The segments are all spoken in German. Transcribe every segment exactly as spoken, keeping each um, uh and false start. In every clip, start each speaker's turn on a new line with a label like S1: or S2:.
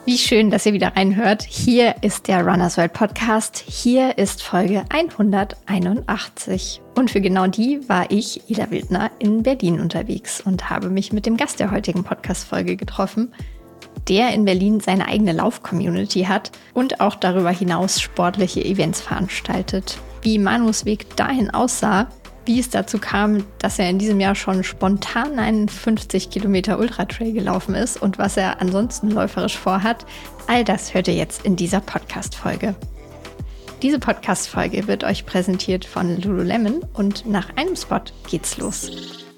S1: Wie schön, dass ihr wieder reinhört. Hier ist der Runners World Podcast. Hier ist Folge hunderteinundachtzig. Und für genau die war ich, Ida Wildner, in Berlin unterwegs und habe mich mit dem Gast der heutigen Podcast-Folge getroffen, der in Berlin seine eigene Lauf-Community hat und auch darüber hinaus sportliche Events veranstaltet. Wie Manus Weg dahin aussah, wie es dazu kam, dass er in diesem Jahr schon spontan einen fünfzig Kilometer Ultratrail gelaufen ist und was er ansonsten läuferisch vorhat, all das hört ihr jetzt in dieser Podcast-Folge. Diese Podcast-Folge wird euch präsentiert von Lululemon und nach einem Spot geht's los.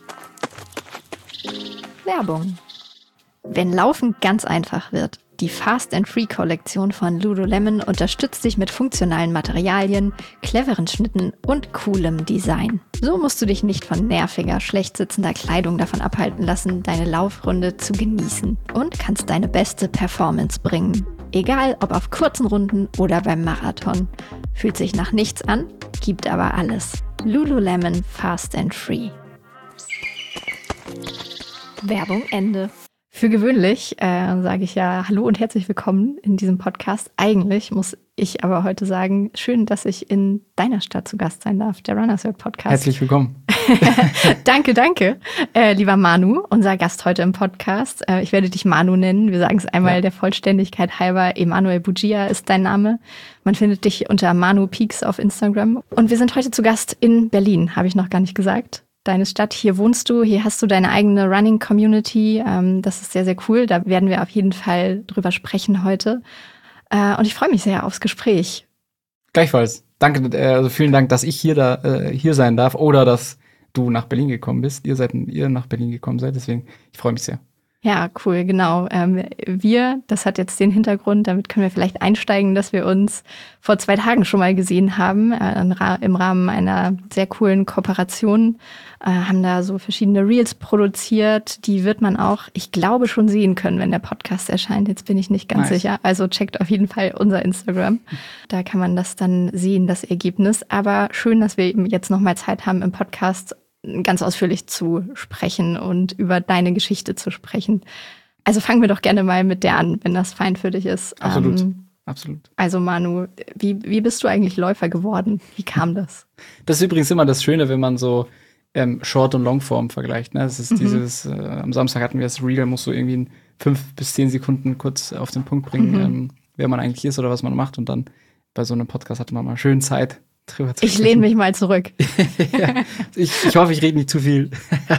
S1: Werbung. Wenn Laufen ganz einfach wird, die Fast and Free Kollektion von Lululemon unterstützt dich mit funktionalen Materialien, cleveren Schnitten und coolem Design. So musst du dich nicht von nerviger, schlecht sitzender Kleidung davon abhalten lassen, deine Laufrunde zu genießen und kannst deine beste Performance bringen. Egal ob auf kurzen Runden oder beim Marathon. Fühlt sich nach nichts an, gibt aber alles. Lululemon Fast and Free. Werbung Ende. Für gewöhnlich äh, sage ich ja Hallo und herzlich willkommen in diesem Podcast. Eigentlich muss ich aber heute sagen, schön, dass ich in deiner Stadt zu Gast sein darf, der Runners World Podcast.
S2: Herzlich willkommen.
S1: Danke, danke, äh, lieber Manu, unser Gast heute im Podcast. Äh, ich werde dich Manu nennen. Wir sagen es einmal ja. Der Vollständigkeit halber. Emanuel Bugia ist dein Name. Man findet dich unter Manu Peaks auf Instagram. Und wir sind heute zu Gast in Berlin, habe ich noch gar nicht gesagt. Deine Stadt, hier wohnst du, hier hast du deine eigene Running-Community. Ähm, das ist sehr, sehr cool. Da werden wir auf jeden Fall drüber sprechen heute. Äh, und ich freue mich sehr aufs Gespräch.
S2: Gleichfalls. Danke, also vielen Dank, dass ich hier da äh, hier sein darf oder dass du nach Berlin gekommen bist. Ihr seid ihr nach Berlin gekommen seid, deswegen ich freue mich sehr.
S1: Ja, cool, genau. Ähm, wir, das hat jetzt den Hintergrund, damit können wir vielleicht einsteigen, dass wir uns vor zwei Tagen schon mal gesehen haben, äh, im Rahmen einer sehr coolen Kooperation, äh, haben da so verschiedene Reels produziert, die wird man auch, ich glaube, schon sehen können, wenn der Podcast erscheint. Jetzt bin ich nicht ganz nice. sicher, also checkt auf jeden Fall unser Instagram. Da kann man das dann sehen, das Ergebnis. Aber schön, dass wir eben jetzt nochmal Zeit haben im Podcast, ganz ausführlich zu sprechen und über deine Geschichte zu sprechen. Also fangen wir doch gerne mal mit der an, wenn das fein für dich ist.
S2: Absolut,
S1: ähm,
S2: absolut.
S1: Also Manu, wie, wie bist du eigentlich Läufer geworden? Wie kam das?
S2: Das ist übrigens immer das Schöne, wenn man so ähm, Short- und Longform vergleicht. Ne? Das ist mhm. dieses, äh, am Samstag hatten wir das Reel, musst du irgendwie in fünf bis zehn Sekunden kurz auf den Punkt bringen, mhm. ähm, wer man eigentlich ist oder was man macht. Und dann bei so einem Podcast hatte man mal schön Zeit,
S1: ich lehne mich mal zurück.
S2: ja, ich, ich hoffe, ich rede nicht zu viel.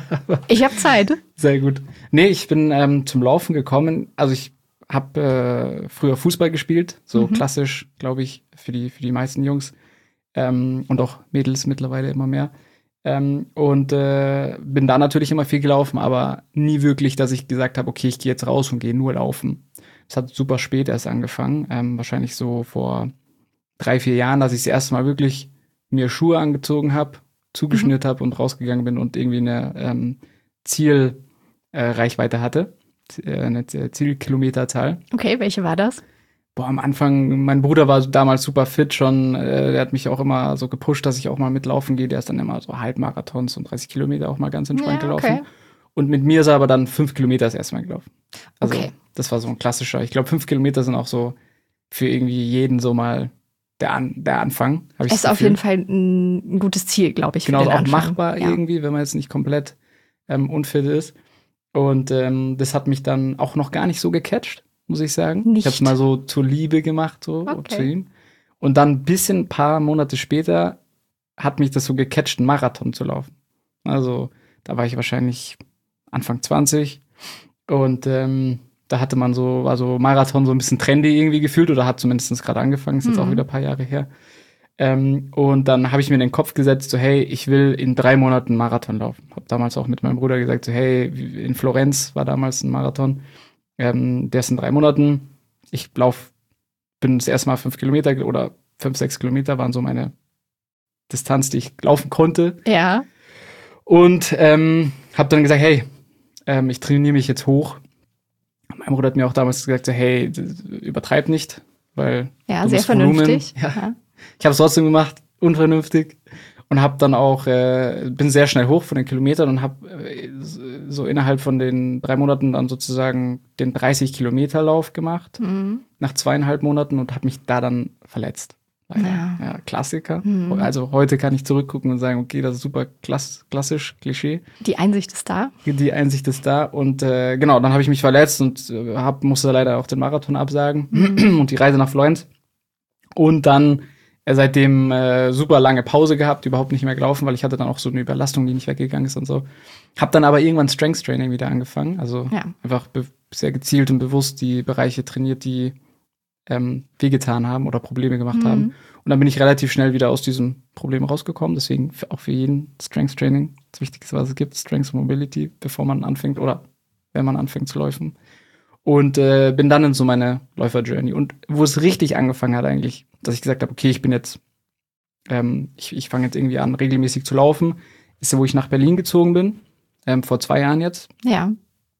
S1: Ich habe Zeit.
S2: Sehr gut. Nee, ich bin ähm, zum Laufen gekommen. Also ich habe äh, früher Fußball gespielt, so mhm. klassisch, glaube ich, für die für die meisten Jungs ähm, und auch Mädels mittlerweile immer mehr. Ähm, und äh, bin da natürlich immer viel gelaufen, aber nie wirklich, dass ich gesagt habe, okay, ich gehe jetzt raus und gehe nur laufen. Das hat super spät erst angefangen, ähm, wahrscheinlich so vor drei, vier Jahren, dass ich das erste Mal wirklich mir Schuhe angezogen habe, zugeschnürt mhm. habe und rausgegangen bin und irgendwie eine ähm, Zielreichweite äh, hatte, äh, eine Zielkilometerzahl.
S1: Okay, welche war das?
S2: Boah, am Anfang, mein Bruder war damals super fit schon, äh, der hat mich auch immer so gepusht, dass ich auch mal mitlaufen gehe, der ist dann immer so Halbmarathons und dreißig Kilometer auch mal ganz entspannt
S1: ja, okay.
S2: gelaufen. Und mit mir ist er aber dann fünf Kilometer das erste Mal gelaufen. Also
S1: okay.
S2: Das war so ein klassischer, ich glaube fünf Kilometer sind auch so für irgendwie jeden so mal Der, An- der Anfang.
S1: Es ist auf jeden Fall ein gutes Ziel, glaube ich.
S2: Genau,
S1: für den
S2: auch
S1: Anfang.
S2: machbar ja. irgendwie, wenn man jetzt nicht komplett ähm, unfit ist. Und ähm, das hat mich dann auch noch gar nicht so gecatcht, muss ich sagen.
S1: Nicht.
S2: Ich habe es mal so zur Liebe gemacht, so
S1: okay.
S2: zu ihm. Und dann ein bisschen, ein paar Monate später, hat mich das so gecatcht, einen Marathon zu laufen. Also da war ich wahrscheinlich Anfang zwanzig und ähm, da hatte man so, war so Marathon so ein bisschen trendy irgendwie gefühlt oder hat zumindest gerade angefangen, ist jetzt mhm. auch wieder ein paar Jahre her. Ähm, und dann habe ich mir in den Kopf gesetzt, so hey, ich will in drei Monaten Marathon laufen. Hab damals auch mit meinem Bruder gesagt, so hey, in Florenz war damals ein Marathon, ähm, der ist in drei Monaten. Ich lauf, bin das erste Mal fünf Kilometer oder fünf, sechs Kilometer waren so meine Distanz, die ich laufen konnte.
S1: Ja.
S2: Und ähm, habe dann gesagt, hey, ähm, ich trainiere mich jetzt hoch. Mein Bruder hat mir auch damals gesagt, so, hey, übertreib nicht, weil
S1: ja, sehr vernünftig.
S2: Ja. Ja. Ich habe es trotzdem gemacht, unvernünftig. und habe dann auch, äh, bin sehr schnell hoch von den Kilometern und habe äh, so innerhalb von den drei Monaten dann sozusagen den dreißig-Kilometer-Lauf gemacht,
S1: Mhm.
S2: nach zweieinhalb Monaten und habe mich da dann verletzt. Leider.
S1: Ja.
S2: Ja, Klassiker.
S1: Mhm.
S2: Also heute kann ich zurückgucken und sagen, okay, das ist super klass klassisch, Klischee.
S1: Die Einsicht ist da.
S2: Die Einsicht ist da. Und äh, genau, dann habe ich mich verletzt und äh, hab, musste leider auch den Marathon absagen
S1: Mhm.
S2: und die Reise nach Florenz. Und dann äh, seitdem äh, super lange Pause gehabt, überhaupt nicht mehr gelaufen, weil ich hatte dann auch so eine Überlastung, die nicht weggegangen ist und so. Hab dann aber irgendwann Strength Training wieder angefangen. Also
S1: Ja.
S2: einfach sehr gezielt und bewusst die Bereiche trainiert, die ähm, wehgetan haben oder Probleme gemacht
S1: Mhm.
S2: haben. Und dann bin ich relativ schnell wieder aus diesem Problem rausgekommen. Deswegen für, auch für jeden Strength Training das Wichtigste, was es gibt, Strength Mobility, bevor man anfängt oder wenn man anfängt zu laufen. Und äh, bin dann in so meine Läufer-Journey. Und wo es richtig angefangen hat eigentlich, dass ich gesagt habe, okay, ich bin jetzt, ähm, ich, ich fange jetzt irgendwie an, regelmäßig zu laufen, ist, wo ich nach Berlin gezogen bin, ähm, vor zwei Jahren jetzt.
S1: Ja.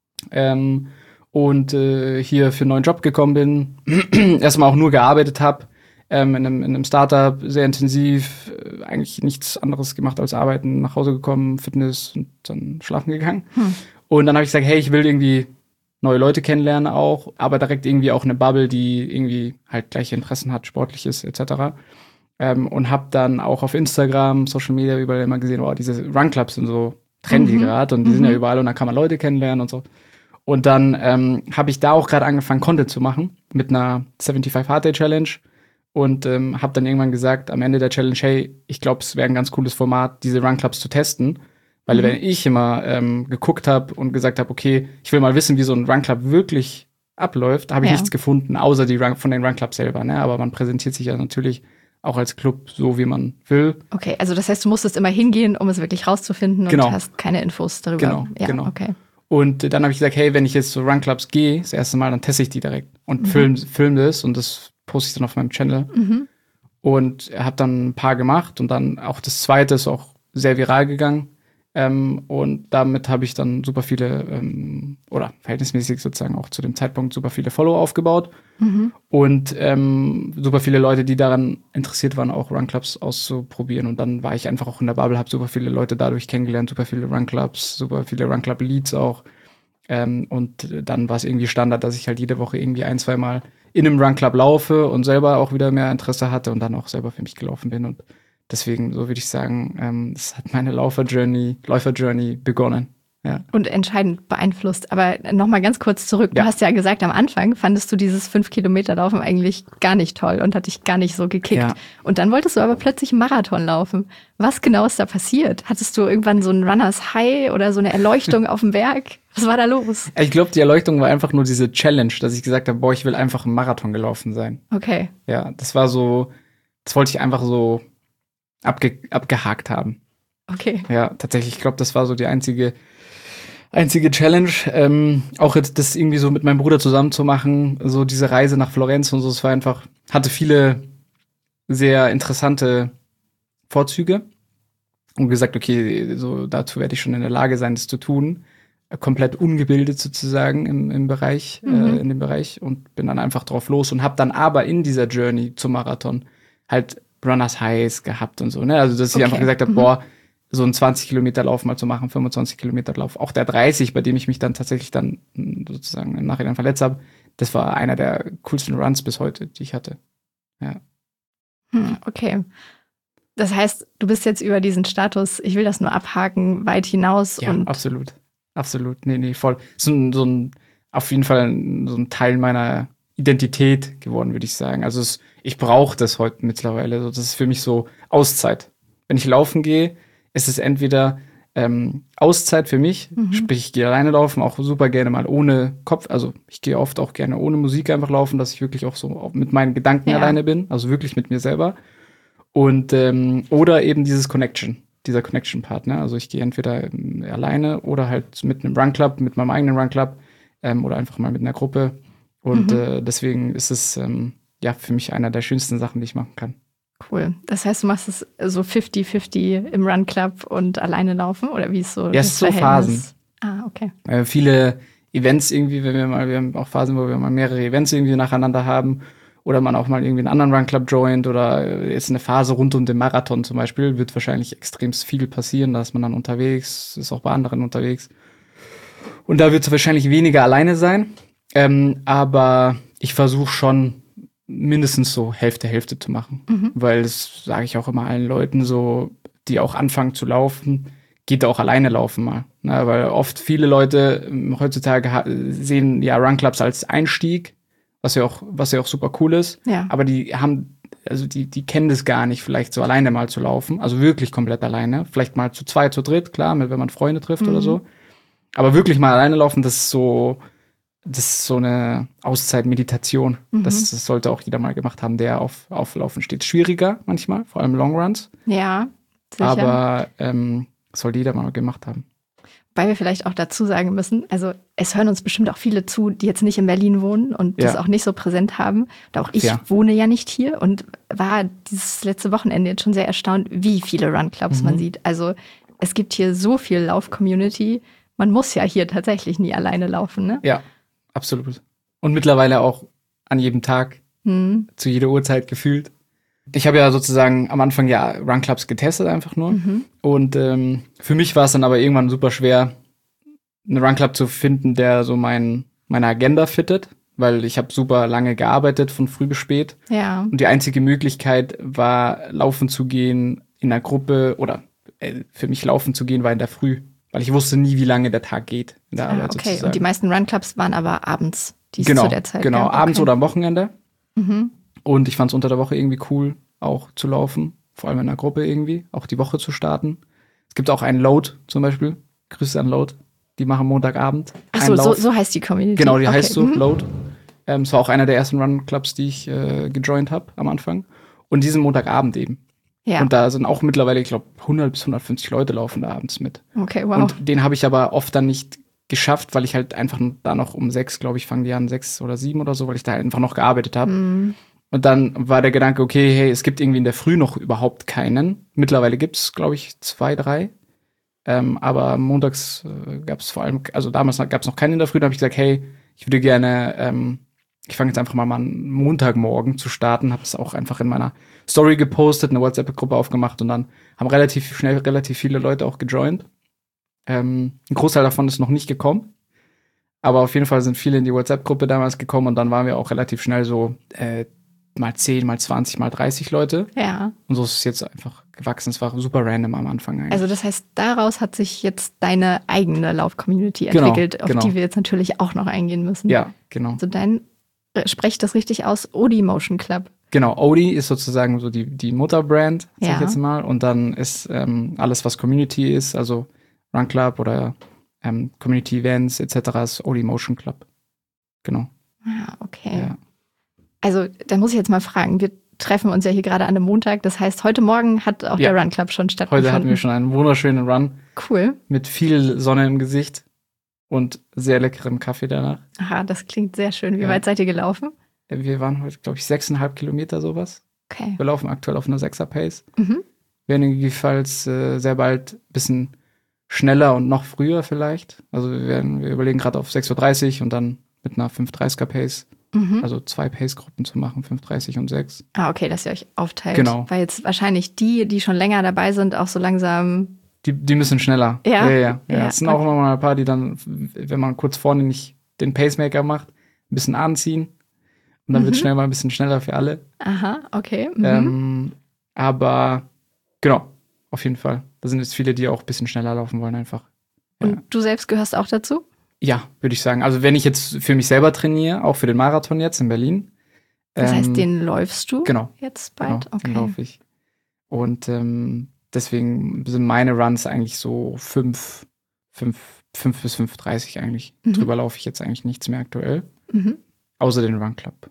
S2: Ähm, und äh, hier für einen neuen Job gekommen bin, erstmal auch nur gearbeitet habe, ähm, in, einem, in einem Startup, sehr intensiv, äh, eigentlich nichts anderes gemacht als arbeiten, nach Hause gekommen, Fitness und dann schlafen gegangen.
S1: Hm.
S2: Und dann habe ich gesagt, hey, ich will irgendwie neue Leute kennenlernen auch, aber direkt irgendwie auch eine Bubble, die irgendwie halt gleiche Interessen hat, sportliches et cetera. Ähm, und habe dann auch auf Instagram, Social Media überall immer gesehen, oh, diese Run-Clubs sind so trendy
S1: Mhm.
S2: gerade und die
S1: Mhm.
S2: sind ja überall und dann kann man Leute kennenlernen und so. Und dann ähm, habe ich da auch gerade angefangen, Content zu machen mit einer fünfundsiebzig Hard Day Challenge und ähm, habe dann irgendwann gesagt, am Ende der Challenge, hey, ich glaube, es wäre ein ganz cooles Format, diese Run Clubs zu testen. Weil
S1: Mhm.
S2: wenn ich immer ähm, geguckt habe und gesagt habe, okay, ich will mal wissen, wie so ein Run Club wirklich abläuft, habe ich
S1: Ja.
S2: nichts gefunden, außer die Run von den Run Clubs selber. Ne? Aber man präsentiert sich ja natürlich auch als Club so, wie man will.
S1: Okay, also das heißt, du musstest immer hingehen, um es wirklich rauszufinden
S2: Genau.
S1: und hast keine Infos darüber.
S2: Genau,
S1: ja,
S2: genau.
S1: Okay.
S2: Und äh, dann habe ich gesagt, hey, wenn ich jetzt zu Run Clubs gehe, das erste Mal, dann teste ich die direkt und
S1: Mhm.
S2: film, film das und das poste ich dann auf meinem Channel.
S1: Mhm.
S2: Und habe dann ein paar gemacht und dann auch das zweite ist auch sehr viral gegangen. Ähm, und damit habe ich dann super viele, ähm, oder verhältnismäßig sozusagen auch zu dem Zeitpunkt super viele Follower aufgebaut.
S1: Mhm.
S2: Und ähm, super viele Leute, die daran interessiert waren, auch Run Clubs auszuprobieren. Und dann war ich einfach auch in der Bubble, habe super viele Leute dadurch kennengelernt, super viele Run Clubs, super viele Run Club Leads auch. Ähm, und dann war es irgendwie Standard, dass ich halt jede Woche irgendwie ein, zwei Mal in einem Run Club laufe und selber auch wieder mehr Interesse hatte und dann auch selber für mich gelaufen bin. Und deswegen, so würde ich sagen, ähm, das hat meine Laufer-Journey, Läufer-Journey begonnen. Ja.
S1: Und entscheidend beeinflusst. Aber nochmal ganz kurz zurück. Du
S2: Ja.
S1: hast ja gesagt, am Anfang fandest du dieses fünf Kilometer Laufen eigentlich gar nicht toll und hat dich gar nicht so gekickt.
S2: Ja.
S1: Und dann wolltest du aber plötzlich einen Marathon laufen. Was genau ist da passiert? Hattest du irgendwann so ein Runners High oder so eine Erleuchtung auf dem Berg? Was war da los?
S2: Ich glaube, die Erleuchtung war einfach nur diese Challenge, dass ich gesagt habe, boah, ich will einfach einen Marathon gelaufen sein.
S1: Okay.
S2: Ja, das war so, das wollte ich einfach so abge abgehakt haben.
S1: Okay.
S2: Ja, tatsächlich, ich glaube, das war so die einzige einzige Challenge. Ähm, auch jetzt das irgendwie so mit meinem Bruder zusammen zu machen, so diese Reise nach Florenz und so, es war einfach, hatte viele sehr interessante Vorzüge und gesagt, okay, so dazu werde ich schon in der Lage sein, das zu tun. Komplett ungebildet sozusagen im, im Bereich,
S1: Mhm.
S2: äh, in dem Bereich und bin dann einfach drauf los und habe dann aber in dieser Journey zum Marathon halt Runners Highs gehabt und so, ne? Also, dass ich
S1: Okay.
S2: einfach gesagt habe,
S1: Mhm.
S2: boah, so einen zwanzig Kilometer Lauf mal zu machen, fünfundzwanzig Kilometer Lauf, auch der dreißig, bei dem ich mich dann tatsächlich dann mh, sozusagen im Nachhinein verletzt habe, das war einer der coolsten Runs bis heute, die ich hatte. Ja.
S1: Hm, okay. Das heißt, du bist jetzt über diesen Status, ich will das nur abhaken, weit hinaus
S2: Ja,
S1: und
S2: absolut. Absolut. Nee, nee, voll. So ein, so ein, auf jeden Fall ein, so ein Teil meiner Identität geworden, würde ich sagen. Also es, ich brauche das heute mittlerweile. So, das ist für mich so Auszeit. Wenn ich laufen gehe, ist es entweder ähm, Auszeit für mich,
S1: Mhm.
S2: sprich ich gehe alleine laufen, auch super gerne mal ohne Kopf. Also ich gehe oft auch gerne ohne Musik einfach laufen, dass ich wirklich auch so auch mit meinen Gedanken
S1: Ja.
S2: alleine bin, also wirklich mit mir selber. Und ähm, oder eben dieses Connection, dieser Connection-Part, ne? Also ich gehe entweder ähm, alleine oder halt mit einem Run-Club, mit meinem eigenen Run-Club ähm, oder einfach mal mit einer Gruppe. Und
S1: Mhm.
S2: äh, deswegen ist es ähm, ja für mich einer der schönsten Sachen, die ich machen kann.
S1: cool. Das heißt, du machst es so fifty fifty im Run Club und alleine laufen? Oder wie ist so
S2: Ja,
S1: das
S2: es ist so
S1: Verhältnis? Ah, okay.
S2: Äh, viele Events irgendwie, wenn wir mal, wir haben auch Phasen, wo wir mal mehrere Events irgendwie nacheinander haben. oder man auch mal irgendwie einen anderen Run Club joint oder ist eine Phase rund um den Marathon zum Beispiel, wird wahrscheinlich extrem viel passieren, da ist man dann unterwegs, ist auch bei anderen unterwegs. Und da wird es wahrscheinlich weniger alleine sein, ähm, aber ich versuche schon mindestens so Hälfte, Hälfte zu machen, mhm. weil das sage ich auch immer allen Leuten so, die auch anfangen zu laufen, geht auch alleine laufen mal. Ne? Weil oft viele Leute ähm, heutzutage ha- sehen ja Run Clubs als Einstieg, was ja auch, was ja auch super cool ist.
S1: Ja.
S2: Aber die haben, also die, die kennen das gar nicht, vielleicht so alleine mal zu laufen. Also wirklich komplett alleine. Vielleicht mal zu zweit, zu dritt, klar, mit, wenn man Freunde trifft mhm. oder so. Aber wirklich mal alleine laufen, das ist so, das ist so eine Auszeit-Meditation. Mhm. Das, das sollte auch jeder mal gemacht haben, der auf, auf Laufen steht. Schwieriger manchmal, vor allem Long Runs.
S1: Ja, sicher.
S2: Aber ähm, sollte jeder mal gemacht haben.
S1: Weil wir vielleicht auch dazu sagen müssen, also es hören uns bestimmt auch viele zu, die jetzt nicht in Berlin wohnen und das
S2: ja.
S1: auch nicht so präsent haben. Und auch ich
S2: ja.
S1: wohne ja nicht hier und war dieses letzte Wochenende jetzt schon sehr erstaunt, wie viele Run-Clubs mhm. man sieht. Also es gibt hier so viel Lauf-Community. Man muss ja hier tatsächlich nie alleine laufen, ne?
S2: Ja, absolut. Und mittlerweile auch an jedem Tag, mhm. zu jeder Uhrzeit gefühlt. Ich habe ja sozusagen am Anfang ja Run-Clubs getestet einfach nur. Mhm. Und ähm, für mich war es dann aber irgendwann super schwer, einen Run-Club zu finden, der so mein, meine Agenda fittet. Weil ich habe super lange gearbeitet, von früh bis spät.
S1: Ja.
S2: Und die einzige Möglichkeit war, laufen zu gehen in einer Gruppe oder äh, für mich laufen zu gehen war in der Früh. Weil ich wusste nie, wie lange der Tag geht in der
S1: ah,
S2: Arbeit
S1: okay.
S2: sozusagen.
S1: Und die meisten Run-Clubs waren aber abends, die es
S2: genau,
S1: zu der Zeit
S2: Genau,
S1: gab.
S2: abends
S1: okay.
S2: oder am Wochenende.
S1: Mhm.
S2: Und ich fand es unter der Woche irgendwie cool, auch zu laufen. Vor allem in einer Gruppe irgendwie, auch die Woche zu starten. Es gibt auch einen Load zum Beispiel. Grüße an Load. Die machen Montagabend.
S1: Ach so, so, so heißt die Community.
S2: Genau, die
S1: okay.
S2: heißt so,
S1: mhm.
S2: Load. Ähm, es war auch einer der ersten Run-Clubs, die ich äh, gejoint habe am Anfang. Und diesen Montagabend eben.
S1: Ja.
S2: Und da sind auch mittlerweile, ich glaube, hundert bis hundertfünfzig Leute laufen da abends mit.
S1: Okay, wow.
S2: Und den habe ich aber oft dann nicht geschafft, weil ich halt einfach da noch um sechs, glaube ich, fangen die an, sechs oder sieben oder so, weil ich da einfach noch gearbeitet habe.
S1: Mhm.
S2: Und dann war der Gedanke, okay, hey, es gibt irgendwie in der Früh noch überhaupt keinen. Mittlerweile gibt's, glaube ich, zwei, drei. Ähm, aber montags äh, gab es vor allem, also damals gab es noch keinen in der Früh. Da habe ich gesagt, hey, ich würde gerne, ähm, ich fange jetzt einfach mal an, Montagmorgen zu starten. Habe es auch einfach in meiner Story gepostet, eine WhatsApp-Gruppe aufgemacht und dann haben relativ schnell relativ viele Leute auch gejoint. Ähm, ein Großteil davon ist noch nicht gekommen. Aber auf jeden Fall sind viele in die WhatsApp-Gruppe damals gekommen und dann waren wir auch relativ schnell so äh, mal zehn, mal zwanzig, mal dreißig Leute.
S1: Ja.
S2: Und so ist es jetzt einfach gewachsen. Es war super random am Anfang eigentlich.
S1: Also das heißt, daraus hat sich jetzt deine eigene Lauf-Community
S2: Genau,
S1: entwickelt, auf
S2: genau.
S1: die wir jetzt natürlich auch noch eingehen müssen.
S2: Ja, genau.
S1: Also dein, äh, spreche das richtig aus, Odi Motion Club.
S2: Genau, Odi ist sozusagen so die, die Mutterbrand, sag
S1: Ja.
S2: ich jetzt mal. Und dann ist ähm, alles, was Community ist, also Run Club oder ähm, Community Events et cetera ist Odi Motion Club. Genau.
S1: Ah, okay.
S2: Ja.
S1: Also da muss ich jetzt mal fragen, wir treffen uns ja hier gerade an einem Montag, das heißt, heute Morgen hat auch
S2: Ja.
S1: der Run Club schon stattgefunden.
S2: Heute hatten wir schon einen wunderschönen Run
S1: Cool.
S2: mit viel Sonne im Gesicht und sehr leckerem Kaffee danach.
S1: Aha, das klingt sehr schön. Wie
S2: Ja.
S1: weit seid ihr gelaufen?
S2: Wir waren heute, glaube ich, sechseinhalb Kilometer sowas.
S1: Okay.
S2: Wir laufen aktuell auf einer Sechser-Pace.
S1: Mhm.
S2: Werden jedenfalls äh, sehr bald ein bisschen schneller und noch früher vielleicht. Also wir, werden, wir überlegen gerade auf sechs Uhr dreißig und dann mit einer fünf dreißiger Pace.
S1: Mhm.
S2: Also zwei Pace-Gruppen zu machen, fünf dreißig und sechs.
S1: Ah, okay, dass ihr euch aufteilt.
S2: Genau.
S1: Weil jetzt wahrscheinlich die, die schon länger dabei sind, auch so langsam.
S2: Die, die müssen schneller.
S1: Ja?
S2: Ja, ja. ja.
S1: Ja,
S2: Es sind
S1: okay.
S2: auch immer mal ein paar, die dann, wenn man kurz vorne nicht den Pacemaker macht, ein bisschen anziehen. Und dann
S1: Mhm.
S2: wird es schnell mal ein bisschen schneller für alle.
S1: Aha, okay. Mhm.
S2: Ähm, aber genau, auf jeden Fall. Da sind jetzt viele, die auch ein bisschen schneller laufen wollen einfach. Ja.
S1: Und du selbst gehörst auch dazu?
S2: Ja, würde ich sagen. Also wenn ich jetzt für mich selber trainiere, auch für den Marathon jetzt in Berlin.
S1: Das heißt,
S2: ähm,
S1: den läufst du
S2: genau,
S1: jetzt bald?
S2: Genau,
S1: okay.
S2: den laufe ich. Und ähm, deswegen sind meine Runs eigentlich so fünf, fünf, fünf bis fünf dreißig eigentlich.
S1: Mhm.
S2: Drüber laufe ich jetzt eigentlich nichts mehr aktuell.
S1: Mhm.
S2: Außer den Run Club.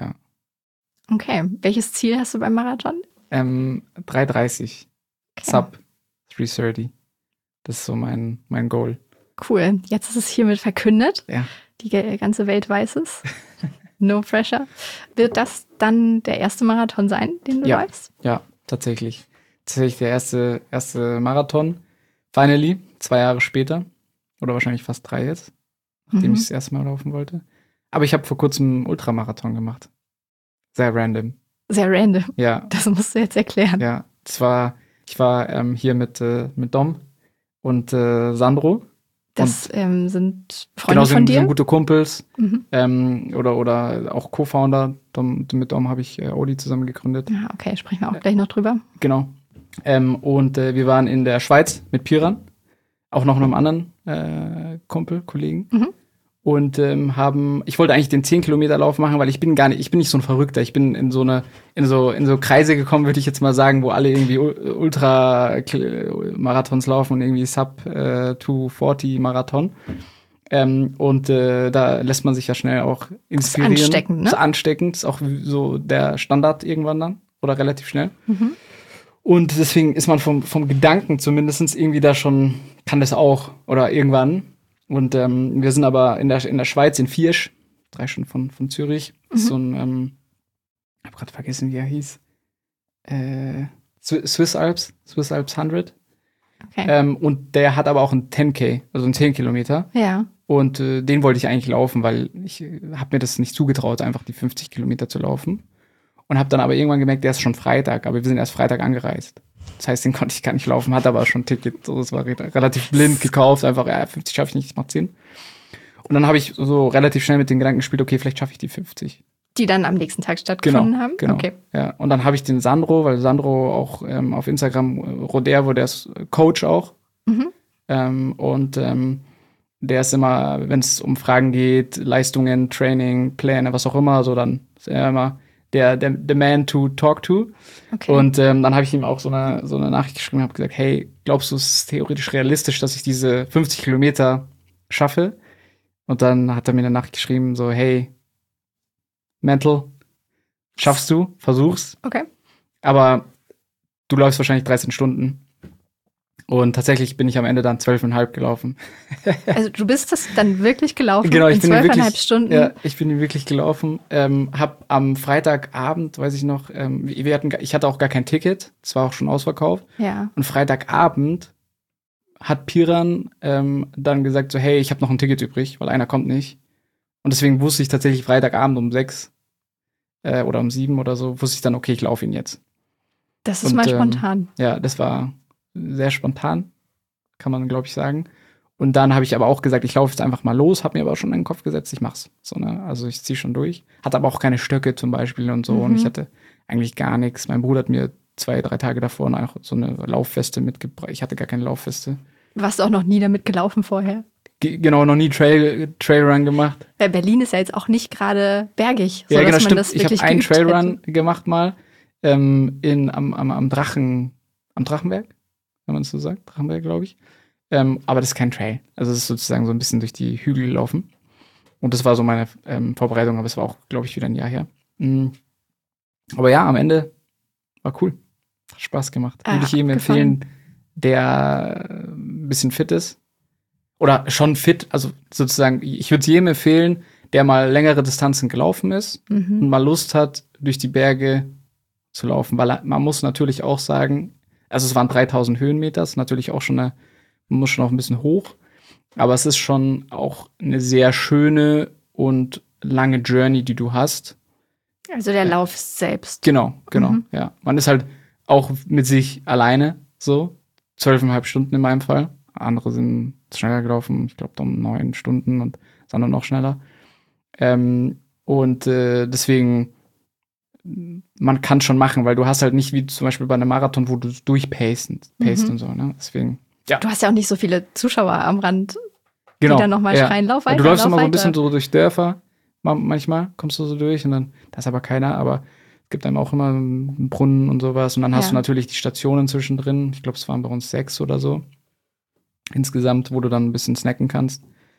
S1: Okay. Welches Ziel hast du beim Marathon?
S2: Ähm, drei dreißig.
S1: Okay.
S2: Sub drei dreißig. Das ist so mein, mein Goal.
S1: Cool. Jetzt ist es hiermit verkündet.
S2: Ja.
S1: Die ge- ganze Welt weiß es. No pressure. Wird das dann der erste Marathon sein, den du
S2: Ja.
S1: läufst?
S2: Ja, tatsächlich. Tatsächlich der erste, erste Marathon. Finally, zwei Jahre später. Oder wahrscheinlich fast drei jetzt, nachdem
S1: Mhm.
S2: ich das erste Mal laufen wollte. Aber ich habe vor kurzem einen Ultramarathon gemacht. sehr random.
S1: Sehr random.
S2: Ja.
S1: Das musst du jetzt erklären.
S2: Ja, das war, ich war ähm, hier mit, äh, mit Dom und äh, Sandro.
S1: Das ähm, sind Freunde
S2: genau, sind,
S1: von dir?
S2: sind gute Kumpels.
S1: Mhm.
S2: Ähm, oder, oder auch Co-Founder. Dom, mit Dom habe ich äh, Audi zusammen gegründet.
S1: Ja, okay, sprechen wir auch gleich noch drüber.
S2: Genau. Ähm, und äh, wir waren in der Schweiz mit Piran. Auch noch einem anderen äh, Kumpel, Kollegen.
S1: Mhm.
S2: Und ähm, haben, ich wollte eigentlich den zehn Kilometer Lauf machen, weil ich bin gar nicht, ich bin nicht so ein Verrückter. Ich bin in so eine, in so, in so Kreise gekommen, würde ich jetzt mal sagen, wo alle irgendwie Ultra-Marathons laufen und irgendwie Sub äh, zweihundertvierzig Marathon. Ähm, und äh, da lässt man sich ja schnell auch inspirieren.
S1: Das ist ansteckend, ne?
S2: Das ist ansteckend, das ist auch so der Standard irgendwann dann. Oder relativ schnell.
S1: Mhm.
S2: Und deswegen ist man vom, vom Gedanken zumindest irgendwie da schon, kann das auch. Oder irgendwann. Und ähm, wir sind aber in der, in der Schweiz, in Viersch, drei Stunden von, von Zürich. Mhm. Ist so ein, ähm, ich habe gerade vergessen, wie er hieß. Äh, Swiss Alps, Swiss Alps hundert.
S1: Okay.
S2: Ähm, und der hat aber auch einen zehn K, also einen zehn Kilometer.
S1: Ja.
S2: Und äh, den wollte ich eigentlich laufen, weil ich äh, habe mir das nicht zugetraut, einfach die fünfzig Kilometer zu laufen. Und habe dann aber irgendwann gemerkt, der ist schon Freitag, aber wir sind erst Freitag angereist. Das heißt, den konnte ich gar nicht laufen, hatte aber schon ein Ticket. So, das war re- relativ blind gekauft, einfach, ja, fünfzig schaffe ich nicht, ich mach zehn. Und dann habe ich so relativ schnell mit den Gedanken gespielt, okay, vielleicht schaffe ich die fünfzig.
S1: Die dann am nächsten Tag stattgefunden
S2: genau,
S1: haben?
S2: Genau,
S1: okay.
S2: Ja. Und dann habe ich den Sandro, weil Sandro auch ähm, auf Instagram, äh, Rodervo, der ist Coach auch.
S1: Mhm.
S2: Ähm, und ähm, der ist immer, wenn es um Fragen geht, Leistungen, Training, Pläne, was auch immer, so dann ist er immer der, der the man to talk to.
S1: Okay.
S2: Und ähm, dann habe ich ihm auch so eine, so eine Nachricht geschrieben und habe gesagt, hey, glaubst du, es ist theoretisch realistisch, dass ich diese fünfzig Kilometer schaffe? Und dann hat er mir eine Nachricht geschrieben, so, hey, mental, schaffst du, versuch's.
S1: Okay.
S2: Aber du läufst wahrscheinlich dreizehn Stunden. Und tatsächlich bin ich am Ende dann zwölfeinhalb gelaufen.
S1: Also du bist das dann wirklich gelaufen?
S2: Genau, ich
S1: in
S2: bin
S1: zwölfeinhalb
S2: wirklich,
S1: Stunden?
S2: Ja, ich bin wirklich gelaufen. Ähm, hab am Freitagabend, weiß ich noch, ähm, wir hatten, ich hatte auch gar kein Ticket. Es war auch schon ausverkauft.
S1: Ja.
S2: Und Freitagabend hat Piran ähm, dann gesagt so, hey, ich habe noch ein Ticket übrig, weil einer kommt nicht. Und deswegen wusste ich tatsächlich Freitagabend um sechs äh, oder um sieben oder so, wusste ich dann, okay, ich laufe ihn jetzt.
S1: Das ist
S2: Und,
S1: mal
S2: ähm,
S1: spontan.
S2: Ja, das war sehr spontan, kann man, glaube ich, sagen. Und dann habe ich aber auch gesagt, ich laufe jetzt einfach mal los, habe mir aber auch schon in den Kopf gesetzt, ich mach's. So, ne? Also ich ziehe schon durch. Hatte aber auch keine Stöcke zum Beispiel und so.
S1: Mhm.
S2: Und ich hatte eigentlich gar nichts. Mein Bruder hat mir zwei, drei Tage davor noch so eine Laufweste mitgebracht. Ich hatte gar keine Laufweste.
S1: Warst du auch noch nie damit gelaufen vorher?
S2: Ge- genau, noch nie Trail, Trailrun gemacht.
S1: Weil Berlin ist ja jetzt auch nicht gerade bergig,
S2: Ja,
S1: sodass
S2: genau,
S1: man
S2: stimmt.
S1: das
S2: Ich habe
S1: wirklich
S2: einen
S1: geübt
S2: Trailrun
S1: hätte.
S2: gemacht mal ähm, in, am, am, am Drachen, am Drachenberg, wenn man es so sagt. Drachenberg, glaube ich. Ähm, aber das ist kein Trail. Also es ist sozusagen so ein bisschen durch die Hügel gelaufen. Und das war so meine ähm, Vorbereitung, aber es war auch, glaube ich, wieder ein Jahr her. Mhm. Aber ja, am Ende war cool. Hat Spaß gemacht.
S1: Ah,
S2: Würde ich jedem
S1: gefallen.
S2: empfehlen, der äh, ein bisschen fit ist. Oder schon fit, also sozusagen, ich würde es jedem empfehlen, der mal längere Distanzen gelaufen ist
S1: Mhm.
S2: und mal Lust hat, durch die Berge zu laufen. Weil man muss natürlich auch sagen, also es waren dreitausend Höhenmeter, ist natürlich auch schon eine, man muss schon auch ein bisschen hoch. Aber es ist schon auch eine sehr schöne und lange Journey, die du hast.
S1: Also der Lauf selbst.
S2: Genau, genau,
S1: Mhm.
S2: ja. Man ist halt auch mit sich alleine, so. Zwölfeinhalb Stunden in meinem Fall. Andere sind schneller gelaufen, ich glaube, um neun Stunden und Sandro noch schneller. Ähm, und äh, deswegen, man kann schon machen, weil du hast halt nicht wie zum Beispiel bei einem Marathon, wo du durchpacen paced
S1: Mhm.
S2: und so, ne? Deswegen,
S1: Du hast ja auch nicht so viele Zuschauer am Rand,
S2: genau.
S1: die dann nochmal
S2: ja.
S1: schreien, lauf weiter,
S2: Du läufst
S1: lauf
S2: immer so ein
S1: weiter.
S2: bisschen so durch Dörfer, ma- manchmal kommst du so durch und dann, da ist aber keiner, aber es gibt einem auch immer einen Brunnen und sowas und dann hast
S1: Ja.
S2: du natürlich die Stationen zwischendrin, ich glaube, es waren bei uns sechs oder so insgesamt, wo du dann ein bisschen snacken kannst.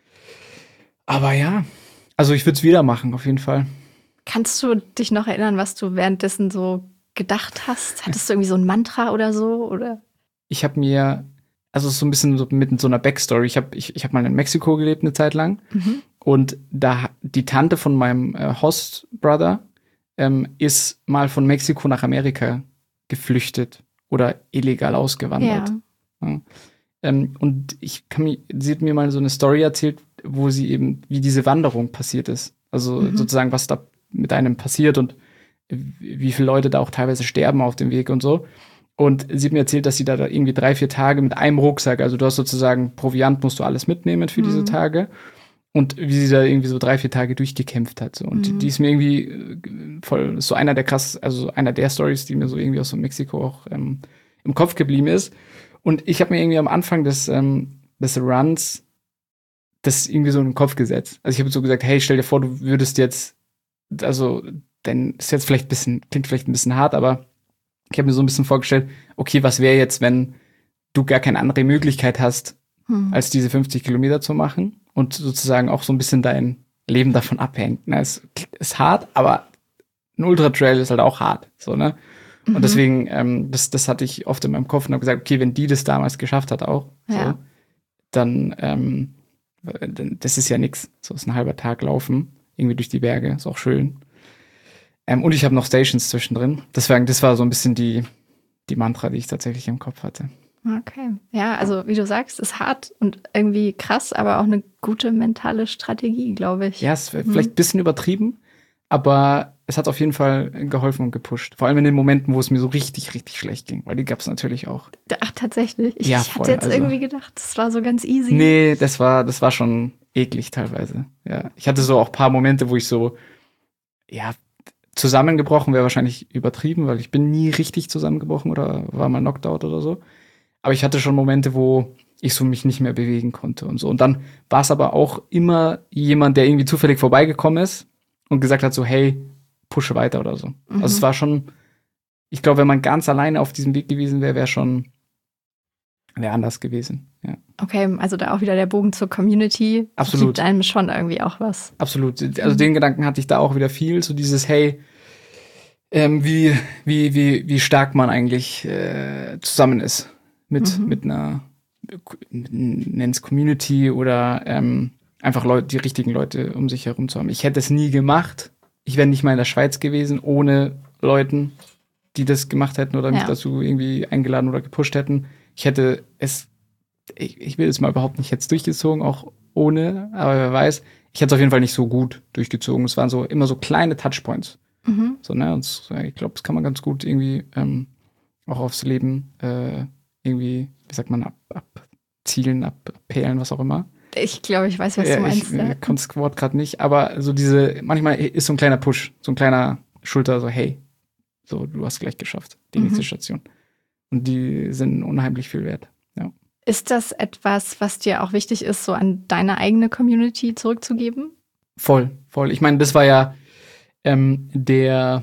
S2: Aber ja, also ich würde es wieder machen, auf jeden Fall.
S1: Kannst du dich noch erinnern, was du währenddessen so gedacht hast? Hattest du irgendwie so ein Mantra oder so? Oder?
S2: Ich habe mir, also es ist so ein bisschen so mit so einer Backstory, ich habe ich, ich hab mal in Mexiko gelebt eine Zeit lang
S1: Mhm.
S2: und da die Tante von meinem äh, Host-Brother ähm, ist mal von Mexiko nach Amerika geflüchtet oder illegal ausgewandert.
S1: Ja.
S2: Ja. Ähm, und ich kann mir, sie hat mir mal so eine Story erzählt, wo sie eben, wie diese Wanderung passiert ist. Also
S1: Mhm.
S2: sozusagen, was da mit einem passiert und wie viele Leute da auch teilweise sterben auf dem Weg und so. Und sie hat mir erzählt, dass sie da irgendwie drei, vier Tage mit einem Rucksack, also du hast sozusagen Proviant, musst du alles mitnehmen für mhm. diese Tage. Und wie sie da irgendwie so drei, vier Tage durchgekämpft hat. So. Und mhm. die, die ist mir irgendwie voll, so einer der krass, also einer der Stories, die mir so irgendwie aus so Mexiko auch ähm, im Kopf geblieben ist. Und ich habe mir irgendwie am Anfang des, ähm, des Runs das irgendwie so in den Kopf gesetzt. Also ich habe so gesagt, hey, stell dir vor, du würdest jetzt, also, denn ist jetzt vielleicht ein bisschen, klingt vielleicht ein bisschen hart, aber ich habe mir so ein bisschen vorgestellt, okay, was wäre jetzt, wenn du gar keine andere Möglichkeit hast, hm. als diese fünfzig Kilometer zu machen und sozusagen auch so ein bisschen dein Leben davon abhängt. Na, es ist hart, aber ein Ultra-Trail ist halt auch hart, so, ne? Mhm. Und deswegen, ähm, das, das hatte ich oft in meinem Kopf und habe gesagt, okay, wenn die das damals geschafft hat auch, ja. so, dann, ähm, das ist ja nix. So ist ein halber Tag laufen, irgendwie durch die Berge, ist auch schön. Ähm, und ich habe noch Stations zwischendrin. Deswegen, das war so ein bisschen die, die Mantra, die ich tatsächlich im Kopf hatte.
S1: Okay. Ja, also wie du sagst, ist hart und irgendwie krass, aber auch eine gute mentale Strategie, glaube ich.
S2: Ja, es ist vielleicht ein bisschen übertrieben, aber es hat auf jeden Fall geholfen und gepusht. Vor allem in den Momenten, wo es mir so richtig, richtig schlecht ging, weil die gab es natürlich auch.
S1: Ach, tatsächlich? Ich,
S2: ja,
S1: ich hatte jetzt also, irgendwie gedacht, das war so ganz easy.
S2: Nee, das war, das war schon eklig teilweise. Ja, ich hatte so auch ein paar Momente, wo ich so, ja, zusammengebrochen wäre wahrscheinlich übertrieben, weil ich bin nie richtig zusammengebrochen oder war mal knocked out oder so. Aber ich hatte schon Momente, wo ich so mich nicht mehr bewegen konnte und so. Und dann war es aber auch immer jemand, der irgendwie zufällig vorbeigekommen ist und gesagt hat so, hey, pushe weiter oder so. Mhm. Also es war schon, ich glaube, wenn man ganz alleine auf diesem Weg gewesen wäre, wäre schon, wäre anders gewesen. Ja.
S1: Okay, also da auch wieder der Bogen zur Community.
S2: Absolut.
S1: Gibt einem schon irgendwie auch was.
S2: Absolut. Also mhm. den Gedanken hatte ich da auch wieder viel, so dieses, hey, ähm, wie, wie, wie, wie stark man eigentlich äh, zusammen ist mit, mhm. mit einer, nenn's Community oder ähm, einfach Leute, die richtigen Leute um sich herum zu haben. Ich hätte es nie gemacht. Ich wäre nicht mal in der Schweiz gewesen, ohne Leuten, die das gemacht hätten oder mich ja. dazu irgendwie eingeladen oder gepusht hätten. Ich hätte es, ich, ich will es mal überhaupt nicht jetzt durchgezogen, auch ohne, aber wer weiß, ich hätte es auf jeden Fall nicht so gut durchgezogen. Es waren so immer so kleine Touchpoints. Mhm. So, ne? Und ich glaube, das kann man ganz gut irgendwie ähm, auch aufs Leben äh, irgendwie, wie sagt man, ab, abzielen, abperlen, was auch immer.
S1: Ich glaube, ich weiß, was ja, du meinst.
S2: Ich ja. konnte das Wort gerade nicht, aber so diese, manchmal ist so ein kleiner Push, so ein kleiner Schulter, so hey, so du hast gleich geschafft, die mhm. nächste Station. Und die sind unheimlich viel wert. Ja.
S1: Ist das etwas, was dir auch wichtig ist, so an deine eigene Community zurückzugeben?
S2: Voll, voll. Ich meine, das war ja ähm, der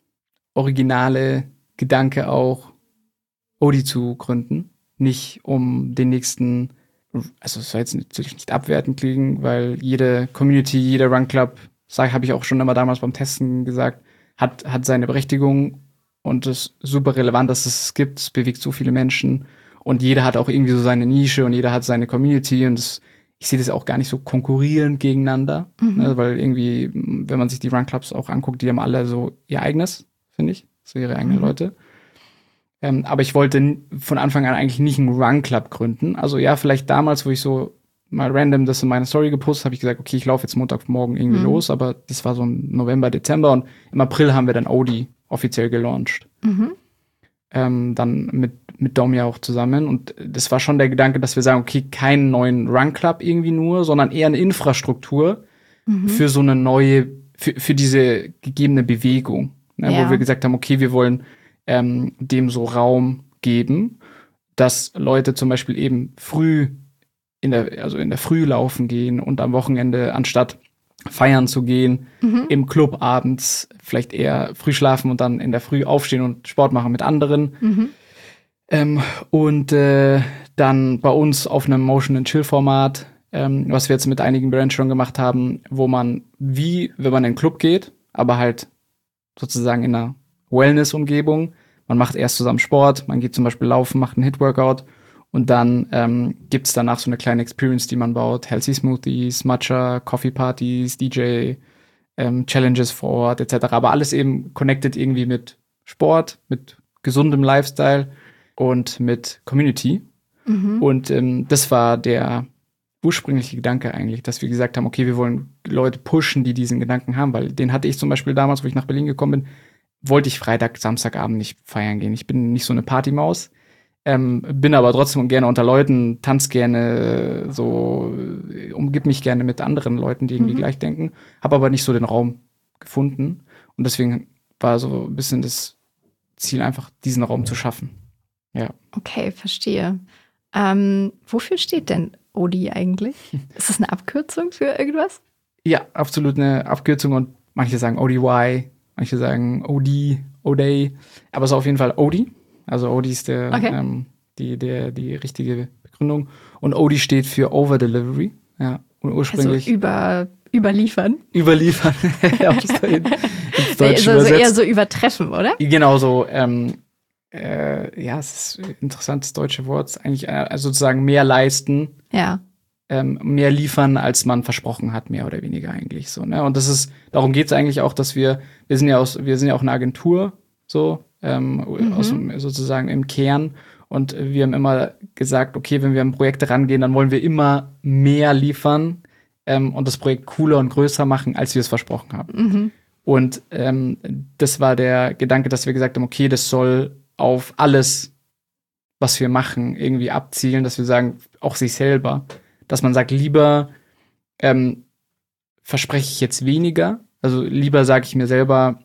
S2: originale Gedanke auch, Odi zu gründen. Nicht um den nächsten, also es soll jetzt natürlich nicht abwertend klingen, weil jede Community, jeder Run Club, sag, habe ich auch schon immer damals beim Testen gesagt, hat, hat seine Berechtigung und es ist super relevant, dass es gibt. Es bewegt so viele Menschen und jeder hat auch irgendwie so seine Nische und jeder hat seine Community und es, ich sehe das auch gar nicht so konkurrierend gegeneinander, mhm. ne, weil irgendwie, wenn man sich die Run Clubs auch anguckt, die haben alle so ihr eigenes, finde ich, so ihre eigenen mhm. Leute. Ähm, aber ich wollte von Anfang an eigentlich nicht einen Run Club gründen. Also ja, vielleicht damals, wo ich so mal random das in meine Story gepostet habe, ich gesagt, okay, ich laufe jetzt Montagmorgen irgendwie mhm. los, aber das war so im November, Dezember und im April haben wir dann Odi offiziell gelauncht. Mhm. Ähm, dann mit, mit Dom ja auch zusammen und das war schon der Gedanke, dass wir sagen, okay, keinen neuen Run Club irgendwie nur, sondern eher eine Infrastruktur mhm. für so eine neue, für, für diese gegebene Bewegung, ne, ja. wo wir gesagt haben, okay, wir wollen ähm, dem so Raum geben, dass Leute zum Beispiel eben früh in der, also in der Früh laufen gehen und am Wochenende anstatt feiern zu gehen, mhm. im Club abends vielleicht eher früh schlafen und dann in der Früh aufstehen und Sport machen mit anderen. Mhm. Ähm, und äh, dann bei uns auf einem Motion and Chill Format, ähm, was wir jetzt mit einigen Brands schon gemacht haben, wo man wie, wenn man in den Club geht, aber halt sozusagen in einer Wellness-Umgebung, man macht erst zusammen Sport, man geht zum Beispiel laufen, macht einen Hit-Workout und dann ähm, gibt's danach so eine kleine Experience, die man baut. Healthy Smoothies, Matcha, Coffee-Partys, D J, ähm, Challenges vor Ort et cetera. Aber alles eben connected irgendwie mit Sport, mit gesundem Lifestyle und mit Community. Mhm. Und ähm, das war der ursprüngliche Gedanke eigentlich, dass wir gesagt haben, okay, wir wollen Leute pushen, die diesen Gedanken haben, weil den hatte ich zum Beispiel damals, wo ich nach Berlin gekommen bin, wollte ich Freitag, Samstagabend nicht feiern gehen. Ich bin nicht so eine Partymaus, ähm, bin aber trotzdem gerne unter Leuten, tanz gerne, so äh, umgib mich gerne mit anderen Leuten, die irgendwie
S1: Mhm.
S2: gleich denken, habe aber nicht so den Raum gefunden und deswegen war so ein bisschen das Ziel, einfach diesen Raum zu schaffen. Ja.
S1: Okay, verstehe. Ähm, wofür steht denn O D I eigentlich? Ist das eine Abkürzung für irgendwas?
S2: Ja, absolut eine Abkürzung und manche sagen O D Y, manche sagen O D, O-Day, aber es ist auf jeden Fall O D I. Also O D I ist der,
S1: Okay.
S2: ähm, die, der, die richtige Begründung. Und O D I steht für Over Delivery. Ja, und ursprünglich
S1: Also über, überliefern.
S2: überliefern. Ja, ins Deutsche
S1: Also, also
S2: übersetzt.
S1: eher so übertreffen, oder?
S2: Genau so. Ähm, äh, ja, es ist ein interessantes deutsche Wort. Es ist eigentlich äh, sozusagen mehr leisten.
S1: Ja.
S2: Ähm, mehr liefern, als man versprochen hat, mehr oder weniger eigentlich so. Ne? Und das ist, darum geht es eigentlich auch, dass wir, wir sind ja aus, wir sind ja auch eine Agentur, so, ähm,
S1: Mhm.
S2: aus, dem- sozusagen im Kern. Und wir haben immer gesagt, okay, wenn wir an Projekte rangehen, dann wollen wir immer mehr liefern ähm, und das Projekt cooler und größer machen, als wir es versprochen haben.
S1: Mhm.
S2: Und ähm, das war der Gedanke, dass wir gesagt haben, okay, das soll auf alles, was wir machen, irgendwie abzielen, dass wir sagen, auch sich selber, dass man sagt, lieber ähm, verspreche ich jetzt weniger, also lieber sage ich mir selber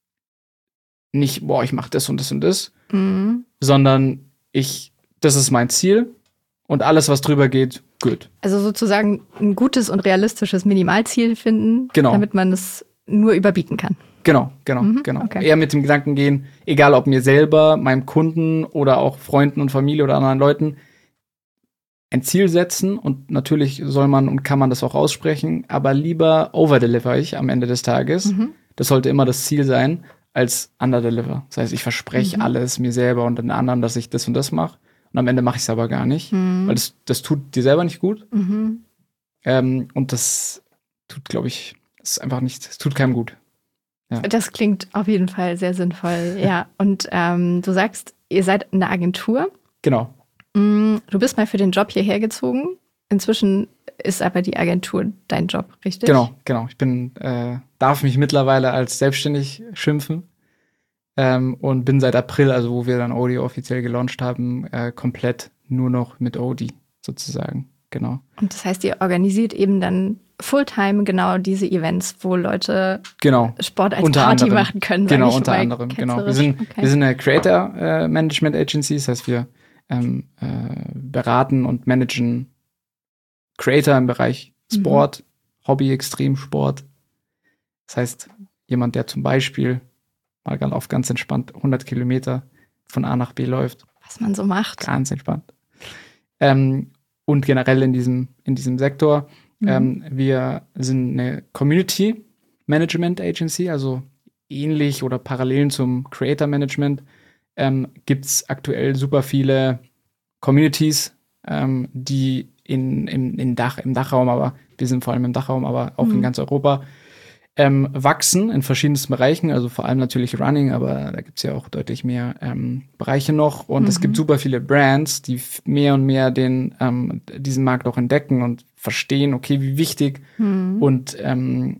S2: nicht, boah, ich mache das und das und das,
S1: Mhm.
S2: sondern ich, das ist mein Ziel und alles, was drüber geht, gut.
S1: Also sozusagen ein gutes und realistisches Minimalziel finden,
S2: Genau.
S1: damit man es nur überbieten kann.
S2: Genau, genau,
S1: Mhm,
S2: genau.
S1: okay.
S2: Eher mit dem Gedanken gehen, egal ob mir selber, meinem Kunden oder auch Freunden und Familie oder anderen Leuten, ein Ziel setzen und natürlich soll man und kann man das auch aussprechen, aber lieber overdeliver ich am Ende des Tages.
S1: Mhm.
S2: Das sollte immer das Ziel sein, als underdeliver. Das heißt, ich verspreche
S1: Mhm.
S2: alles mir selber und den anderen, dass ich das und das mache. Und am Ende mache ich es aber gar nicht,
S1: Mhm.
S2: weil das, das tut dir selber nicht gut.
S1: Mhm.
S2: Ähm, und das tut, glaube ich, das ist einfach nicht, es tut keinem gut.
S1: Das klingt auf jeden Fall sehr sinnvoll, ja. Und ähm, du sagst, ihr seid eine Agentur.
S2: Genau.
S1: Mm, Du bist mal für den Job hierher gezogen. Inzwischen ist aber die Agentur dein Job, richtig?
S2: Genau, genau. Ich bin, äh, darf mich mittlerweile als selbstständig schimpfen ähm, und bin seit April, also wo wir dann O D I offiziell gelauncht haben, äh, komplett nur noch mit O D I sozusagen. Genau.
S1: Und das heißt, ihr organisiert eben dann Fulltime genau diese Events, wo Leute
S2: Genau.
S1: Sport als
S2: Unter
S1: Party
S2: anderem.
S1: machen können. sag
S2: Genau,
S1: ich
S2: unter
S1: mal
S2: anderem. Genau. Wir
S1: ketzerisch.
S2: sind,
S1: Okay.
S2: wir sind eine Creator äh, Management Agency, das heißt, wir ähm, äh, beraten und managen Creator im Bereich Sport, mhm. Hobby, Extremsport. Das heißt, jemand, der zum Beispiel mal ganz auf ganz entspannt hundert Kilometer von A nach B läuft.
S1: Was man so macht.
S2: Ganz entspannt. Ähm, und generell in diesem, in diesem Sektor. Mhm. Ähm, wir sind eine Community Management Agency, also ähnlich oder parallel zum Creator Management ähm, gibt es aktuell super viele Communities, ähm, die in, in, in Dach, im Dachraum, aber wir sind vor allem im Dachraum, aber auch mhm. in ganz Europa, ähm, wachsen in verschiedensten Bereichen, also vor allem natürlich Running, aber da gibt es ja auch deutlich mehr ähm, Bereiche noch. Und mhm. es gibt super viele Brands, die mehr und mehr den ähm, diesen Markt auch entdecken und verstehen, okay, wie wichtig mhm. und ähm,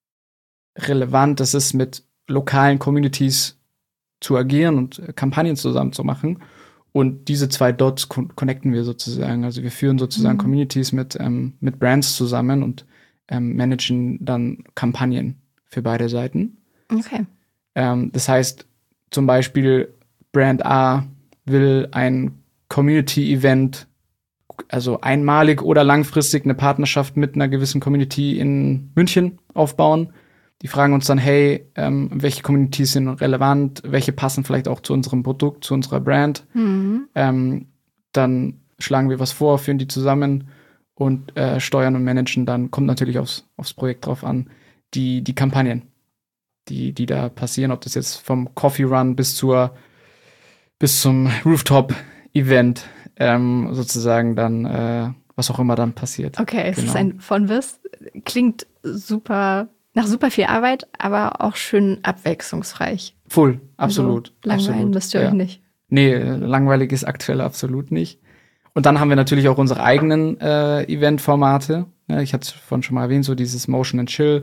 S2: relevant es ist, mit lokalen Communities zu agieren und äh, Kampagnen zusammen zu machen. Und diese zwei Dots con- connecten wir sozusagen. Also wir führen sozusagen mhm. Communities mit, ähm, mit Brands zusammen und ähm, managen dann Kampagnen für beide Seiten.
S1: Okay.
S2: Ähm, das heißt, zum Beispiel Brand A will ein Community-Event, also einmalig oder langfristig eine Partnerschaft mit einer gewissen Community in München aufbauen. Die fragen uns dann, hey, ähm, welche Communities sind relevant, welche passen vielleicht auch zu unserem Produkt, zu unserer Brand. Mhm. Ähm, dann schlagen wir was vor, führen die zusammen und äh, steuern und managen. Dann kommt natürlich aufs, aufs Projekt drauf an, die, die Kampagnen, die, die da passieren, ob das jetzt vom Coffee Run bis zur bis zum Rooftop-Event ähm, sozusagen dann, äh, was auch immer dann passiert.
S1: Okay, es
S2: genau.
S1: ist ein von bis. Klingt super nach super viel Arbeit, aber auch schön abwechslungsreich.
S2: Voll, absolut.
S1: Also, langweilen
S2: absolut.
S1: müsst ihr
S2: ja.
S1: euch nicht.
S2: Nee, langweilig ist aktuell absolut nicht. Und dann haben wir natürlich auch unsere eigenen äh, Event-Formate. Ja, ich hatte es vorhin schon mal erwähnt, so dieses Motion and Chill,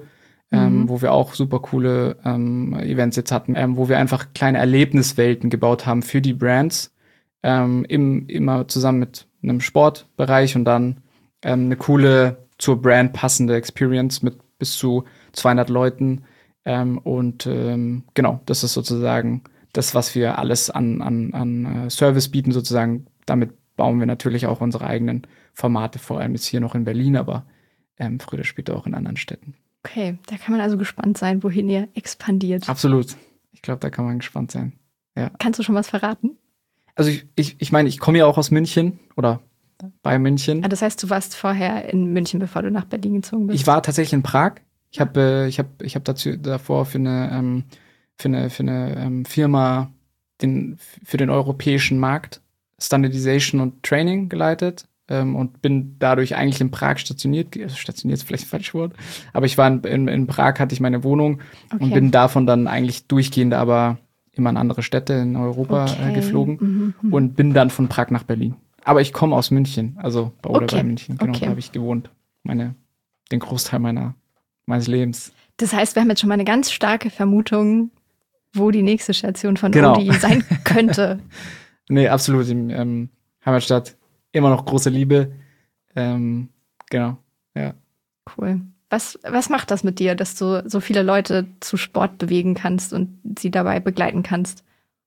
S2: ähm, mhm. wo wir auch super coole ähm, Events jetzt hatten, ähm, wo wir einfach kleine Erlebniswelten gebaut haben für die Brands, ähm, im, immer zusammen mit einem Sportbereich und dann ähm, eine coole, zur Brand passende Experience mit bis zu zweihundert Leuten. Ähm, und ähm, genau, das ist sozusagen das, was wir alles an, an, an uh, Service bieten, sozusagen. Damit bauen wir natürlich auch unsere eigenen Formate, vor allem jetzt hier noch in Berlin, aber ähm, früher oder später auch in anderen Städten.
S1: Okay, da kann man also gespannt sein, wohin ihr expandiert.
S2: Absolut. Ich glaube, da kann man gespannt sein. Ja.
S1: Kannst du schon was verraten?
S2: Also ich, ich, ich meine, ich komme ja auch aus München oder bei München.
S1: Ah, das heißt, du warst vorher in München, bevor du nach Berlin gezogen bist?
S2: Ich war tatsächlich in Prag. Ich habe äh, ich hab, ich hab dazu davor für eine, ähm, für eine, für eine ähm, Firma den, für den europäischen Markt Standardization und Training geleitet. Ähm, und bin dadurch eigentlich in Prag stationiert, also stationiert ist vielleicht ein falsches Wort, aber ich war in, in, in Prag, hatte ich meine Wohnung okay. und bin davon dann eigentlich durchgehend aber immer in andere Städte in Europa okay. äh, geflogen mhm, mh. und bin dann von Prag nach Berlin. Aber ich komme aus München, also bei oder okay. bei München, genau, okay. da habe ich gewohnt, meine, den Großteil meiner, meines Lebens.
S1: Das heißt, wir haben jetzt schon mal eine ganz starke Vermutung, wo die nächste Station von
S2: genau.
S1: Odi sein könnte.
S2: Nee, absolut, in ähm, Heimatstadt. Immer noch große Liebe. Ähm, genau, ja.
S1: Cool. Was, was macht das mit dir, dass du so viele Leute zu Sport bewegen kannst und sie dabei begleiten kannst?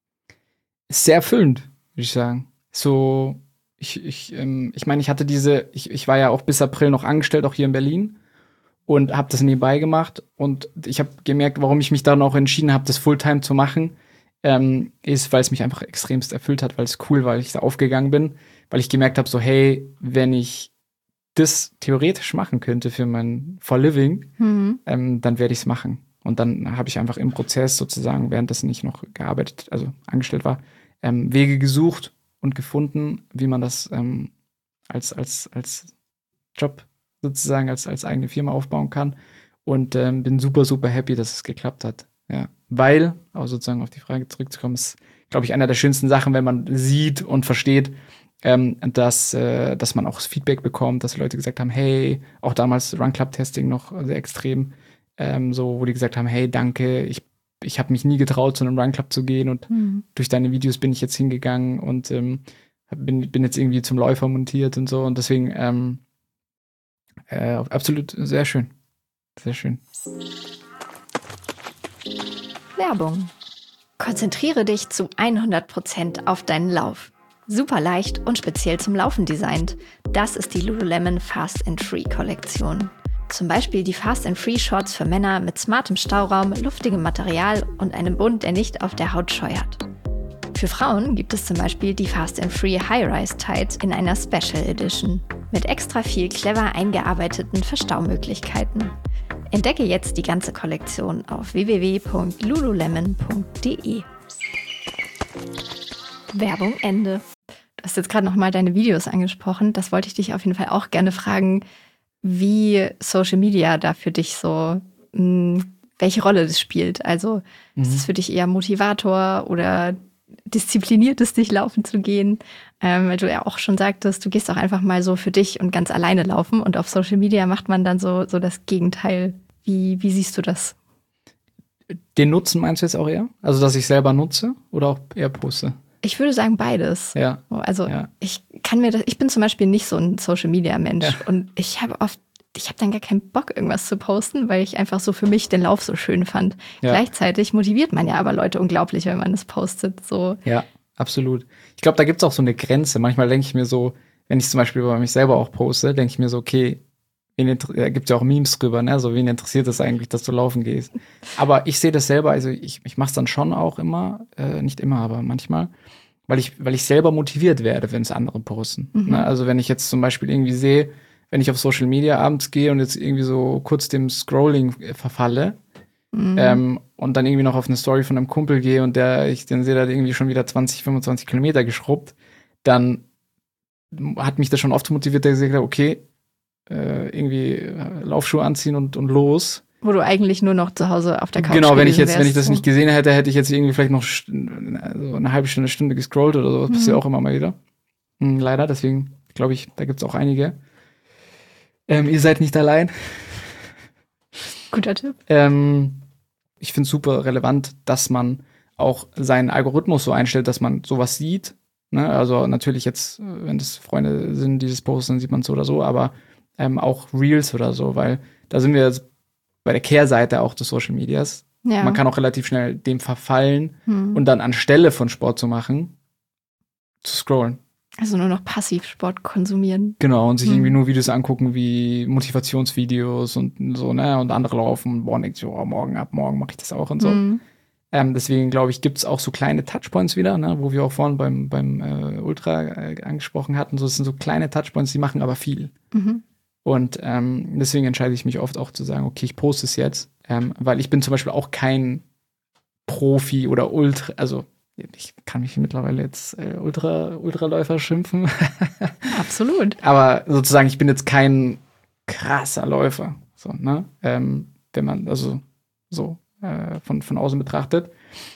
S2: Sehr erfüllend, würde ich sagen. So, ich, ich, ähm, ich meine, ich hatte diese, ich, ich war ja auch bis April noch angestellt, auch hier in Berlin und habe das nebenbei gemacht und ich habe gemerkt, warum ich mich dann auch entschieden habe, das Fulltime zu machen, ähm, ist, weil es mich einfach extremst erfüllt hat, weil es cool war, weil ich da aufgegangen bin. Weil ich gemerkt habe, so hey, wenn ich das theoretisch machen könnte für mein For Living, mhm. ähm, dann werde ich es machen. Und dann habe ich einfach im Prozess sozusagen, währenddessen ich noch gearbeitet, also angestellt war, ähm, Wege gesucht und gefunden, wie man das ähm, als, als, als Job sozusagen, als, als eigene Firma aufbauen kann. Und ähm, bin super, super happy, dass es geklappt hat. Ja. Weil, auch sozusagen auf die Frage zurückzukommen, ist, glaube ich, einer der schönsten Sachen, wenn man sieht und versteht, Ähm, dass, äh, dass man auch das Feedback bekommt, dass Leute gesagt haben, hey, auch damals Run Club Testing noch sehr extrem, ähm, so, wo die gesagt haben, hey, danke, ich, ich habe mich nie getraut, zu einem Run Club zu gehen und mhm. durch deine Videos bin ich jetzt hingegangen und ähm, bin, bin jetzt irgendwie zum Läufer montiert und so und deswegen ähm, äh, absolut sehr schön, sehr schön.
S1: Werbung. Konzentriere dich zu hundert Prozent auf deinen Lauf. Super leicht und speziell zum Laufen designt. Das ist die Lululemon Fast and Free Kollektion. Zum Beispiel die Fast and Free Shorts für Männer mit smartem Stauraum, luftigem Material und einem Bund, der nicht auf der Haut scheuert. Für Frauen gibt es zum Beispiel die Fast and Free High-Rise Tights in einer Special Edition mit extra viel clever eingearbeiteten Verstaumöglichkeiten. Entdecke jetzt die ganze Kollektion auf w w w punkt lululemon punkt d e. Werbung Ende. Du hast jetzt gerade noch mal deine Videos angesprochen. Das wollte ich dich auf jeden Fall auch gerne fragen, wie Social Media da für dich so, mh, welche Rolle das spielt. Also mhm. ist es für dich eher Motivator oder diszipliniert es dich, laufen zu gehen? Ähm, weil du ja auch schon sagtest, du gehst auch einfach mal so für dich und ganz alleine laufen und auf Social Media macht man dann so, so das Gegenteil. Wie, wie siehst du das?
S2: Den Nutzen meinst du jetzt auch eher? Also, dass ich selber nutze oder auch eher poste?
S1: Ich würde sagen beides.
S2: Ja.
S1: Also
S2: ja.
S1: ich kann mir das, ich bin zum Beispiel nicht so ein Social-Media-Mensch
S2: ja.
S1: und ich habe oft, ich habe dann gar keinen Bock, irgendwas zu posten, weil ich einfach so für mich den Lauf so schön fand. Ja. Gleichzeitig motiviert man ja aber Leute unglaublich, wenn man das postet. So.
S2: Ja, absolut. Ich glaube, da gibt es auch so eine Grenze. Manchmal denke ich mir so, wenn ich zum Beispiel über mich selber auch poste, denke ich mir so, okay, wen da gibt es ja auch Memes drüber, ne? So, wen interessiert es eigentlich, dass du laufen gehst? Aber ich sehe das selber, also ich, ich mache es dann schon auch immer, äh, nicht immer, aber manchmal, weil ich, weil ich selber motiviert werde, wenn es andere posten. Mhm. Ne? Also wenn ich jetzt zum Beispiel irgendwie sehe, wenn ich auf Social Media abends gehe und jetzt irgendwie so kurz dem Scrolling verfalle mhm. ähm, und dann irgendwie noch auf eine Story von einem Kumpel gehe und der, ich dann sehe, da irgendwie schon wieder zwanzig, fünfundzwanzig Kilometer geschrubbt, dann hat mich das schon oft motiviert, dass ich gesagt habe, okay, äh, irgendwie Laufschuhe anziehen und, und los.
S1: Wo du eigentlich nur noch zu Hause auf der Couch
S2: Genau, wenn ich jetzt,
S1: wärst.
S2: wenn ich das nicht gesehen hätte, hätte ich jetzt irgendwie vielleicht noch also eine halbe Stunde, Stunde gescrollt oder so. Das mhm. passiert auch immer mal wieder. Mhm, leider, deswegen glaube ich, da gibt es auch einige. Ähm, ihr seid nicht allein.
S1: Guter Tipp.
S2: Ähm, ich finde es super relevant, dass man auch seinen Algorithmus so einstellt, dass man sowas sieht. Ne? Also natürlich jetzt, wenn das Freunde sind, die das posten, dann sieht man es so oder so, aber ähm, auch Reels oder so, weil da sind wir jetzt bei der Kehrseite auch des Social Medias.
S1: Ja.
S2: Man kann auch relativ schnell dem verfallen
S1: Hm.
S2: und dann anstelle von Sport zu machen, zu scrollen.
S1: Also nur noch Passivsport konsumieren.
S2: Genau, und sich
S1: Hm.
S2: irgendwie nur Videos angucken wie Motivationsvideos und so, ne, und andere laufen und boah, denkt sich, oh, morgen ab morgen mache ich das auch und so.
S1: Hm.
S2: Ähm, deswegen, glaube ich, gibt es auch so kleine Touchpoints wieder, ne, wo wir auch vorhin beim, beim äh, Ultra äh, angesprochen hatten. So, es sind so kleine Touchpoints, die machen aber viel.
S1: Mhm.
S2: Und ähm, deswegen entscheide ich mich oft auch zu sagen, okay, ich poste es jetzt, ähm, weil ich bin zum Beispiel auch kein Profi oder Ultra, also ich kann mich mittlerweile jetzt äh, Ultra, Ultraläufer schimpfen.
S1: Absolut.
S2: Aber sozusagen, ich bin jetzt kein krasser Läufer. So, ne? Ähm, wenn man, also so äh, von, von außen betrachtet.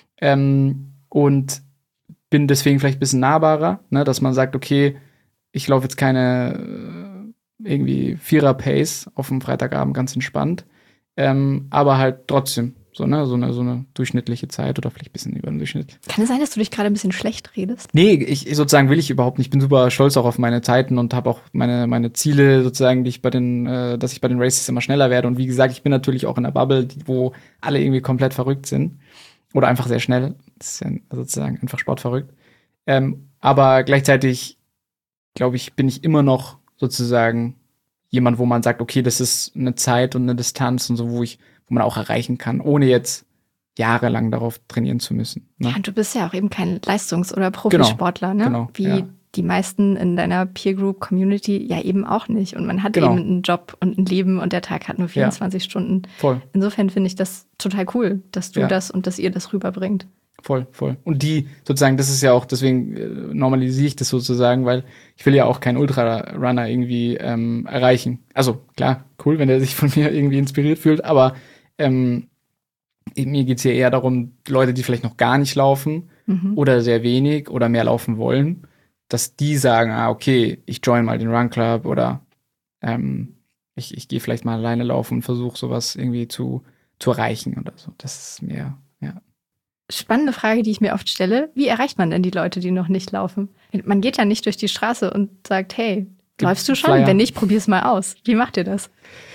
S2: Ähm, und bin deswegen vielleicht ein bisschen nahbarer, ne? Dass man sagt, okay, ich laufe jetzt keine äh, irgendwie Vierer-Pace auf dem Freitagabend ganz entspannt. Ähm, aber halt trotzdem so, ne, so eine, so eine durchschnittliche Zeit oder vielleicht ein bisschen über den Durchschnitt.
S1: Kann es sein, dass du dich gerade ein bisschen schlecht redest?
S2: Nee, ich sozusagen will ich überhaupt nicht. Ich bin super stolz auch auf meine Zeiten und habe auch meine, meine Ziele sozusagen, die ich bei den, äh, dass ich bei den Races immer schneller werde. Und wie gesagt, ich bin natürlich auch in der Bubble, die, wo alle irgendwie komplett verrückt sind. Oder einfach sehr schnell. Das ist ja sozusagen einfach sportverrückt. Ähm, aber gleichzeitig, glaube ich, bin ich immer noch sozusagen jemand, wo man sagt, okay, das ist eine Zeit und eine Distanz und so, wo ich, wo man auch erreichen kann, ohne jetzt jahrelang darauf trainieren zu müssen. Ne?
S1: Ja, und du bist ja auch eben kein Leistungs- oder Profisportler,
S2: genau,
S1: ne?
S2: Genau,
S1: Wie
S2: ja.
S1: die meisten in deiner Peer Group Community ja eben auch nicht. Und man hat
S2: Genau.
S1: eben einen Job und ein Leben und der Tag hat nur vierundzwanzig ja. Stunden.
S2: Voll.
S1: Insofern finde ich das total cool, dass du
S2: ja.
S1: das und dass ihr das rüberbringt.
S2: Voll, voll. Und die sozusagen, das ist ja auch, deswegen äh, normalisiere ich das sozusagen, weil ich will ja auch keinen Ultrarunner irgendwie ähm, erreichen. Also klar, cool, wenn der sich von mir irgendwie inspiriert fühlt, aber ähm, mir geht's hier eher darum, Leute, die vielleicht noch gar nicht laufen mhm. oder sehr wenig oder mehr laufen wollen, dass die sagen, ah, okay, ich join mal den Run Club oder ähm, ich, ich gehe vielleicht mal alleine laufen und versuche sowas irgendwie zu, zu erreichen oder so. Das ist mir, ja.
S1: Spannende Frage, die ich mir oft stelle. Wie erreicht man denn die Leute, die noch nicht laufen? Man geht ja nicht durch die Straße und sagt, hey, Gibt läufst du schon? Flyer? Wenn nicht, probier's mal aus. Wie macht ihr das?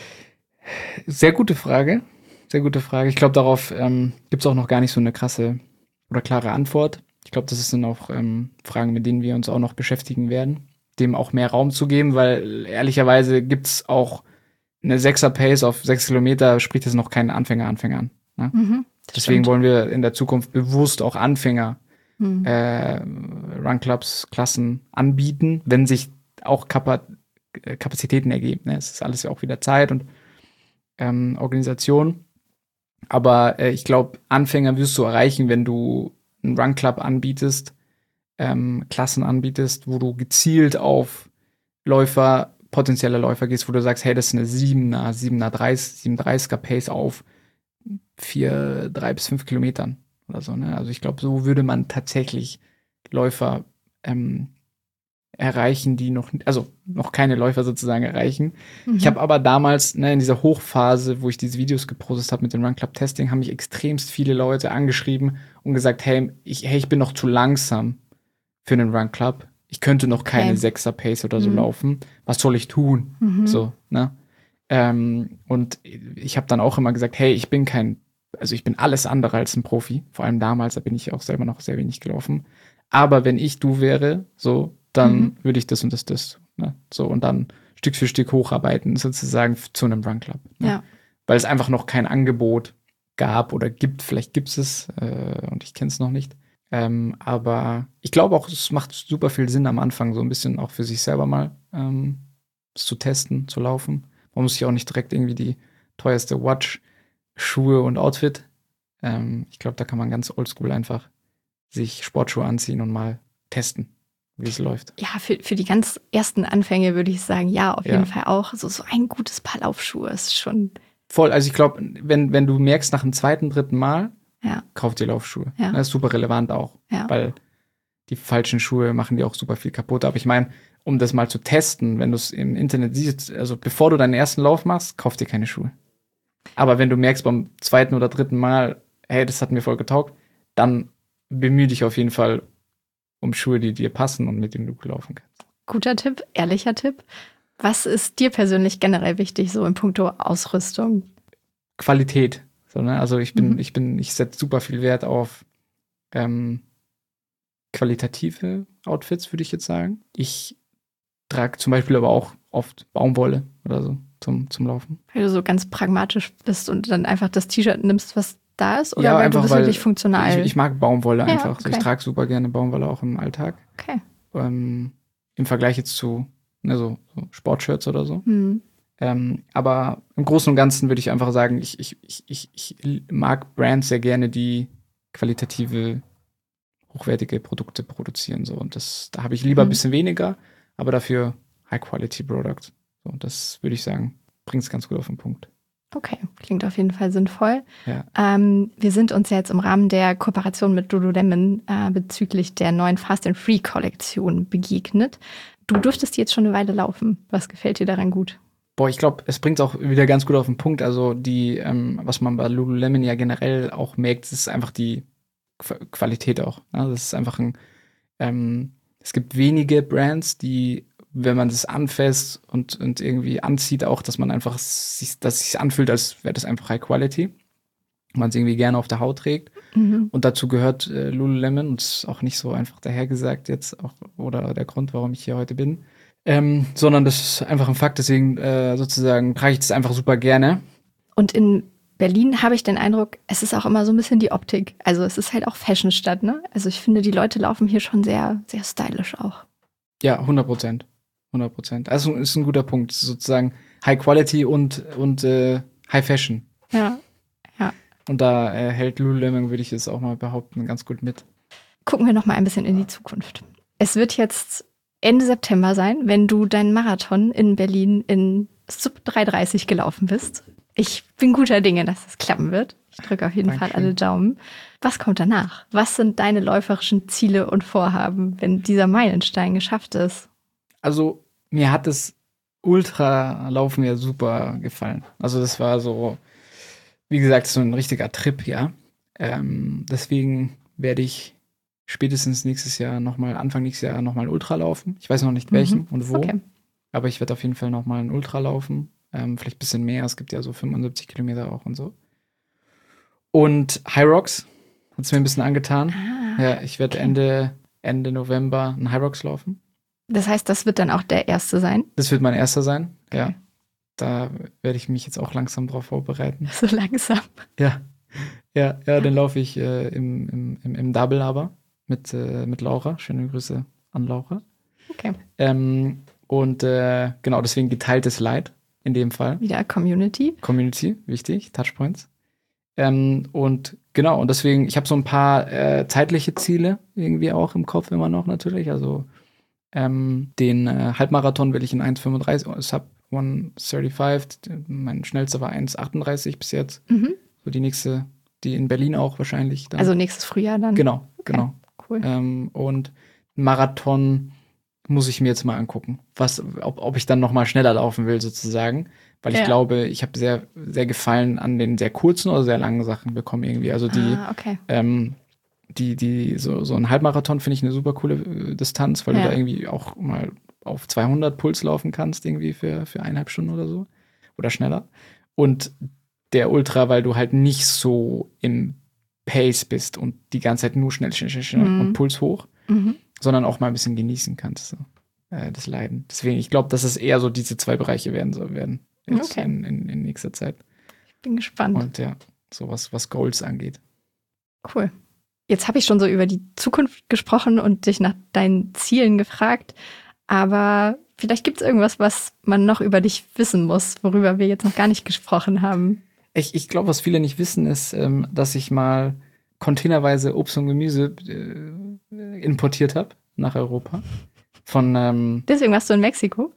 S2: Sehr gute Frage. Sehr gute Frage. Ich glaube, darauf ähm, gibt es auch noch gar nicht so eine krasse oder klare Antwort. Ich glaube, das sind auch ähm, Fragen, mit denen wir uns auch noch beschäftigen werden, dem auch mehr Raum zu geben, weil ehrlicherweise gibt es auch eine Sechser-Pace auf sechs Kilometer, spricht das noch keinen Anfänger, Anfänger an. Ne? Mhm, Deswegen stimmt. wollen wir in der Zukunft bewusst auch Anfänger mhm. äh, Run-Clubs, Klassen anbieten, wenn sich auch Kapa- Kapazitäten ergeben. Ne? Es ist alles ja auch wieder Zeit und ähm, Organisation. Aber äh, ich glaube, Anfänger wirst du erreichen, wenn du einen Run-Club anbietest, ähm, Klassen anbietest, wo du gezielt auf Läufer, potenzielle Läufer gehst, wo du sagst, hey, das ist eine siebener, siebener dreißig, siebenunddreißiger Pace auf vier, drei bis fünf Kilometern oder so. Ne? Also ich glaube, so würde man tatsächlich Läufer ähm, erreichen, die noch, also noch keine Läufer sozusagen erreichen. Mhm. Ich habe aber damals, ne, in dieser Hochphase, wo ich diese Videos gepostet habe mit dem Run Club Testing, haben mich extremst viele Leute angeschrieben und gesagt, hey, ich, hey, ich bin noch zu langsam für einen Run Club. Ich könnte noch keine okay. sechser Pace oder so mhm. laufen. Was soll ich tun? Mhm. So, ne? Ähm, und ich habe dann auch immer gesagt, hey, ich bin kein, also ich bin alles andere als ein Profi. Vor allem damals, da bin ich auch selber noch sehr wenig gelaufen. Aber wenn ich du wäre, so, dann mhm. würde ich das und das, das. Ne? So, und dann Stück für Stück hocharbeiten, sozusagen zu einem Run Club. Ne?
S1: Ja.
S2: Weil es einfach noch kein Angebot gab oder gibt. Vielleicht gibt es äh, und ich kenne es noch nicht. Ähm, aber ich glaube auch, es macht super viel Sinn am Anfang, so ein bisschen auch für sich selber mal ähm, zu testen, zu laufen. Man muss sich auch nicht direkt irgendwie die teuerste Watch, Schuhe und Outfit. Ähm, ich glaube, da kann man ganz oldschool einfach sich Sportschuhe anziehen und mal testen, wie es läuft.
S1: Ja, für, für die ganz ersten Anfänge würde ich sagen, ja, auf
S2: ja.
S1: jeden Fall auch. So, so ein gutes Paar Laufschuhe ist schon.
S2: Voll, also ich glaube, wenn, wenn du merkst nach dem zweiten, dritten Mal,
S1: ja.
S2: kauf dir Laufschuhe.
S1: Ja.
S2: Das ist super relevant auch,
S1: ja.
S2: weil die falschen Schuhe machen dir auch super viel kaputt. Aber ich meine, um das mal zu testen, wenn du es im Internet siehst, also bevor du deinen ersten Lauf machst, kauf dir keine Schuhe. Aber wenn du merkst beim zweiten oder dritten Mal, hey, das hat mir voll getaugt, dann bemühe dich auf jeden Fall um Schuhe, die dir passen und mit denen du laufen kannst.
S1: Guter Tipp, ehrlicher Tipp. Was ist dir persönlich generell wichtig, so in puncto Ausrüstung?
S2: Qualität. So, ne? Also ich bin,
S1: Mhm.
S2: ich bin, ich setze super viel Wert auf ähm, qualitative Outfits, würde ich jetzt sagen. Ich trage zum Beispiel aber auch oft Baumwolle oder so zum, zum Laufen.
S1: Weil du so ganz pragmatisch bist und dann einfach das T-Shirt nimmst, was da ist? Oder
S2: Ja,
S1: weil
S2: einfach,
S1: du bist
S2: weil
S1: wirklich funktional?
S2: Ich, ich mag Baumwolle
S1: Ja,
S2: einfach. So,
S1: okay.
S2: ich trage super gerne Baumwolle auch im Alltag.
S1: Okay.
S2: Ähm, Im Vergleich jetzt zu ne, so, so Sportshirts oder so.
S1: Hm.
S2: Ähm, aber im Großen und Ganzen würde ich einfach sagen, ich, ich, ich, ich, ich mag Brands sehr gerne, die qualitative, hochwertige Produkte produzieren. So. Und das, da habe ich lieber ein
S1: Hm.
S2: bisschen weniger, aber dafür High-Quality-Product. So, und das würde ich sagen, bringt es ganz gut auf den Punkt.
S1: Okay, klingt auf jeden Fall sinnvoll.
S2: Ja.
S1: Ähm, wir sind uns ja jetzt im Rahmen der Kooperation mit Lululemon äh, bezüglich der neuen Fast and Free Kollektion begegnet. Du durftest die jetzt schon eine Weile laufen. Was gefällt dir daran gut?
S2: Boah, ich glaube, es bringt auch wieder ganz gut auf den Punkt. Also die, ähm, was man bei Lululemon ja generell auch merkt, ist einfach die Qu- Qualität auch. Ne? Das ist einfach ein, ähm, es gibt wenige Brands, die, wenn man das anfasst und, und irgendwie anzieht, auch, dass man einfach sich, dass es sich anfühlt, als wäre das einfach High Quality. Man es irgendwie gerne auf der Haut trägt.
S1: Mhm.
S2: Und dazu gehört äh, Lululemon und ist auch nicht so einfach dahergesagt jetzt auch oder der Grund, warum ich hier heute bin. Ähm, sondern das ist einfach ein Fakt, deswegen äh, sozusagen trage ich das einfach super gerne.
S1: Und in Berlin habe ich den Eindruck, es ist auch immer so ein bisschen die Optik. Also es ist halt auch Fashionstadt, ne? Also ich finde, die Leute laufen hier schon sehr, sehr stylisch auch.
S2: Ja, hundert Prozent. hundert Prozent. Also ist ein guter Punkt. Sozusagen High Quality und, und äh, High Fashion.
S1: Ja, ja.
S2: Und da äh, hält Lululemon, würde ich jetzt auch mal behaupten, ganz gut mit.
S1: Gucken wir noch mal ein bisschen in die Zukunft. Es wird jetzt Ende September sein, wenn du deinen Marathon in Berlin in Sub drei dreißig gelaufen bist. Ich bin guter Dinge, dass es klappen wird. Ich drücke auf jeden
S2: Dankeschön.
S1: Fall alle Daumen. Was kommt danach? Was sind deine läuferischen Ziele und Vorhaben, wenn dieser Meilenstein geschafft ist?
S2: Also mir hat das Ultralaufen ja super gefallen. Also das war so, wie gesagt, so ein richtiger Trip, ja. Ähm, deswegen werde ich spätestens nächstes Jahr nochmal, Anfang nächstes Jahr nochmal Ultra laufen. Ich weiß noch nicht welchen
S1: Mhm.
S2: und wo,
S1: Okay.
S2: aber ich werde auf jeden Fall nochmal ein Ultra laufen. Ähm, vielleicht ein bisschen mehr, es gibt ja so fünfundsiebzig Kilometer auch und so. Und High Rocks hat es mir ein bisschen angetan.
S1: Ah,
S2: Ja, ich werde
S1: okay.
S2: Ende, Ende November ein High Rocks laufen.
S1: Das heißt, das wird dann auch der erste sein?
S2: Das wird mein erster sein, ja.
S1: Okay.
S2: Da werde ich mich jetzt auch langsam drauf vorbereiten.
S1: So langsam.
S2: Ja, ja, ja, den laufe ich äh, im, im, im, im Double aber mit, äh, mit Laura. Schöne Grüße an Laura.
S1: Okay.
S2: Ähm, und äh, genau, deswegen geteiltes Leid in dem Fall.
S1: Wieder Community.
S2: Community, wichtig, Touchpoints. Ähm, und genau, und deswegen, ich habe so ein paar äh, zeitliche Ziele irgendwie auch im Kopf immer noch natürlich. Also ähm, den äh, Halbmarathon will ich in eins fünfunddreißig, Sub eins fünfunddreißig, mein schnellster war eins achtunddreißig bis jetzt.
S1: Mhm.
S2: So die nächste, die in Berlin auch wahrscheinlich. Dann.
S1: Also nächstes Frühjahr dann.
S2: Genau,
S1: Okay.
S2: genau.
S1: Cool.
S2: Ähm, und Marathon muss ich mir jetzt mal angucken, was, ob, ob ich dann noch mal schneller laufen will sozusagen, weil ich
S1: Ja.
S2: glaube, ich habe sehr, sehr Gefallen an den sehr kurzen oder sehr langen Sachen bekommen irgendwie. Also die,
S1: Ah, okay.
S2: ähm, die, die, so, so ein Halbmarathon finde ich eine super coole äh, Distanz, weil
S1: Ja.
S2: du da irgendwie auch mal auf zweihundert Puls laufen kannst irgendwie für, für eineinhalb Stunden oder so oder schneller. Und der Ultra, weil du halt nicht so im Pace bist und die ganze Zeit nur schnell, schnell, schnell, schnell
S1: Mhm.
S2: und Puls hoch,
S1: Mhm.
S2: sondern auch mal ein bisschen genießen kannst, so, äh, das Leiden. Deswegen, ich glaube, dass es eher so diese zwei Bereiche werden so werden jetzt
S1: Okay.
S2: in, in, in nächster Zeit.
S1: Bin gespannt.
S2: Und ja, so was, was Goals angeht.
S1: Cool. Jetzt habe ich schon so über die Zukunft gesprochen und dich nach deinen Zielen gefragt. Aber vielleicht gibt es irgendwas, was man noch über dich wissen muss, worüber wir jetzt noch gar nicht gesprochen haben.
S2: Ich, ich glaube, was viele nicht wissen, ist, ähm, dass ich mal containerweise Obst und Gemüse äh, importiert habe nach Europa. Von, ähm,
S1: Deswegen warst du in Mexiko?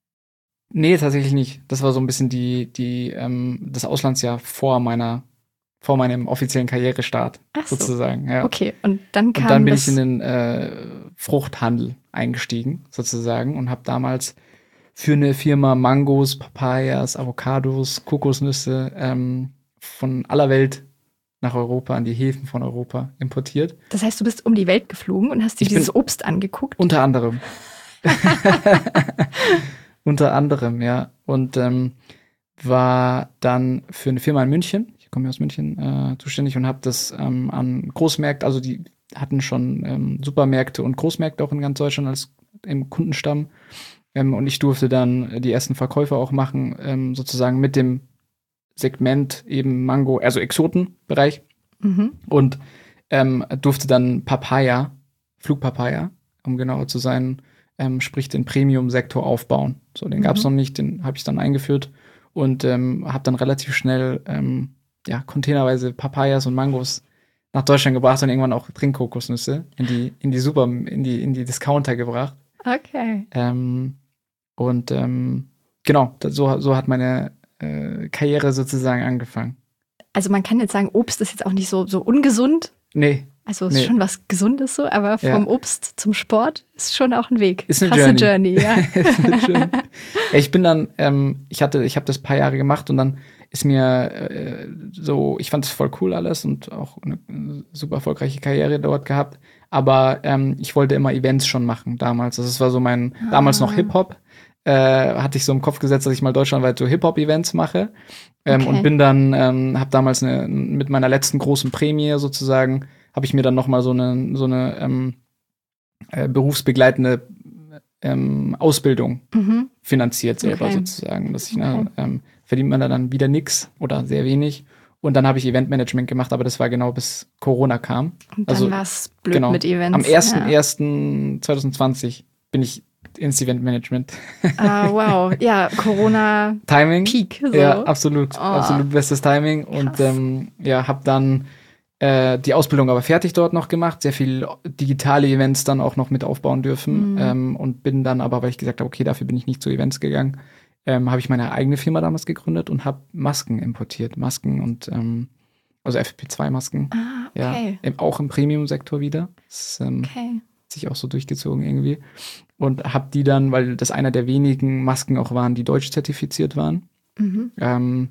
S2: nee, tatsächlich nicht. Das war so ein bisschen die, die, ähm, das Auslandsjahr vor meiner, vor meinem offiziellen Karrierestart,
S1: Ach so.
S2: sozusagen. Ja.
S1: Okay, und dann kam
S2: Und dann bin
S1: das,
S2: ich in den äh, Fruchthandel eingestiegen, sozusagen, und habe damals für eine Firma Mangos, Papayas, Avocados, Kokosnüsse ähm, von aller Welt nach Europa, an die Häfen von Europa importiert.
S1: Das heißt, du bist um die Welt geflogen und hast dir
S2: Ich
S1: dieses
S2: bin-
S1: Obst angeguckt?
S2: Unter anderem. Unter anderem, ja. Und ähm, war dann für eine Firma in München, ich komme ja aus München, äh, zuständig und habe das ähm, an Großmärkten, also die hatten schon ähm, Supermärkte und Großmärkte auch in ganz Deutschland als im Kundenstamm. Ähm, und ich durfte dann die ersten Verkäufe auch machen, ähm, sozusagen mit dem Segment eben Mango, also Exotenbereich.
S1: Mhm.
S2: Und ähm, durfte dann Papaya, Flugpapaya, um genauer zu sein, ähm, sprich den Premium-Sektor aufbauen. So, den gab es
S1: Mhm.
S2: noch nicht, den habe ich dann eingeführt und ähm, habe dann relativ schnell ähm, ja, containerweise Papayas und Mangos nach Deutschland gebracht und irgendwann auch Trinkkokosnüsse in die, in die Super, in die, in die Discounter gebracht.
S1: Okay.
S2: Ähm, und ähm, genau, das, so, so hat meine äh, Karriere sozusagen angefangen.
S1: Also man kann jetzt sagen, Obst ist jetzt auch nicht so, so ungesund.
S2: Nee,
S1: Also ist
S2: Nee.
S1: schon was Gesundes so, aber vom
S2: Ja.
S1: Obst zum Sport ist schon auch ein Weg.
S2: Ist eine
S1: Krasse
S2: Journey.
S1: Journey, ja.
S2: Ist eine Journey. Ja, ich bin dann, ähm, ich hatte, ich habe das ein paar Jahre gemacht und dann ist mir äh, so, ich fand es voll cool alles und auch eine äh, super erfolgreiche Karriere dort gehabt. Aber ähm, ich wollte immer Events schon machen damals. Das war so mein,
S1: Ah.
S2: damals noch Hip-Hop. Äh, hatte ich so im Kopf gesetzt, dass ich mal deutschlandweit so Hip-Hop-Events mache. Ähm,
S1: Okay.
S2: Und bin dann, ähm, habe damals eine, mit meiner letzten großen Prämie sozusagen, habe ich mir dann noch mal so eine, so eine ähm, äh, berufsbegleitende ähm, Ausbildung
S1: Mhm.
S2: finanziert selber
S1: Okay.
S2: sozusagen. Dass ich,
S1: Okay.
S2: ne, ähm, verdient man da dann wieder nix oder sehr wenig. Und dann habe ich Eventmanagement gemacht, aber das war genau bis Corona kam.
S1: Und dann
S2: Also,
S1: war es blöd
S2: genau.
S1: mit Events.
S2: Am ersten
S1: Ja.
S2: ersten zweitausendzwanzig bin ich ins Eventmanagement.
S1: Ah, wow. Ja, Corona
S2: Timing.
S1: Peak. So.
S2: Ja, absolut.
S1: Oh.
S2: Absolut bestes Timing. Und
S1: Krass.
S2: ähm, ja, habe dann äh, die Ausbildung aber fertig dort noch gemacht. Sehr viel digitale Events dann auch noch mit aufbauen dürfen.
S1: Mhm.
S2: Ähm, und bin dann aber, weil ich gesagt habe, okay, dafür bin ich nicht zu Events gegangen, ähm, habe ich meine eigene Firma damals gegründet und habe Masken importiert. Masken und ähm, also F F P zwei Masken.
S1: Ah,
S2: Ja,
S1: okay.
S2: im, auch im Premium-Sektor wieder. Das ist, ähm,
S1: Okay.
S2: hat sich auch so durchgezogen irgendwie. Und habe die dann, weil das einer der wenigen Masken auch waren, die deutsch zertifiziert waren,
S1: Mhm.
S2: ähm,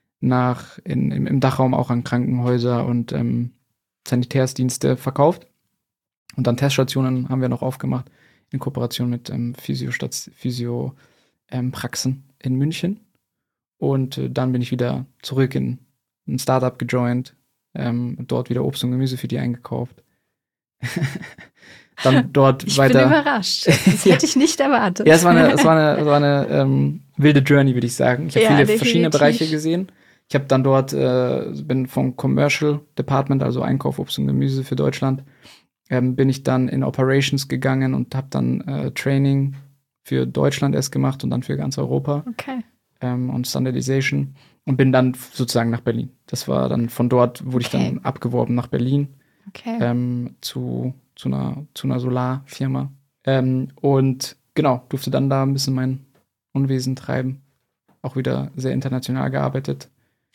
S2: nach in, im, im Dachraum auch an Krankenhäuser und ähm, Sanitärsdienste verkauft. Und dann Teststationen haben wir noch aufgemacht in Kooperation mit ähm, Physio-Praxen Physio, ähm, Praxen in München. Und äh, dann bin ich wieder zurück in ein Startup gejoint, ähm, dort wieder Obst und Gemüse für die eingekauft. Dann dort
S1: Ich
S2: weiter.
S1: bin überrascht. Das
S2: Ja.
S1: hätte ich nicht erwartet.
S2: Ja, es war eine, es war eine, es war eine ähm, wilde Journey, würde ich sagen. Ich habe
S1: Ja,
S2: viele
S1: definitiv.
S2: verschiedene Bereiche gesehen. Ich habe dann dort, äh, bin vom Commercial Department, also Einkauf, Obst und Gemüse für Deutschland, ähm, bin ich dann in Operations gegangen und habe dann äh, Training für Deutschland erst gemacht und dann für ganz Europa
S1: Okay.
S2: ähm, und Standardization und bin dann sozusagen nach Berlin. Das war dann von dort, wurde ich
S1: Okay.
S2: dann abgeworben nach Berlin
S1: Okay.
S2: ähm, zu, zu, einer, zu einer Solarfirma. Ähm, und genau, durfte dann da ein bisschen mein Unwesen treiben. Auch wieder sehr international gearbeitet.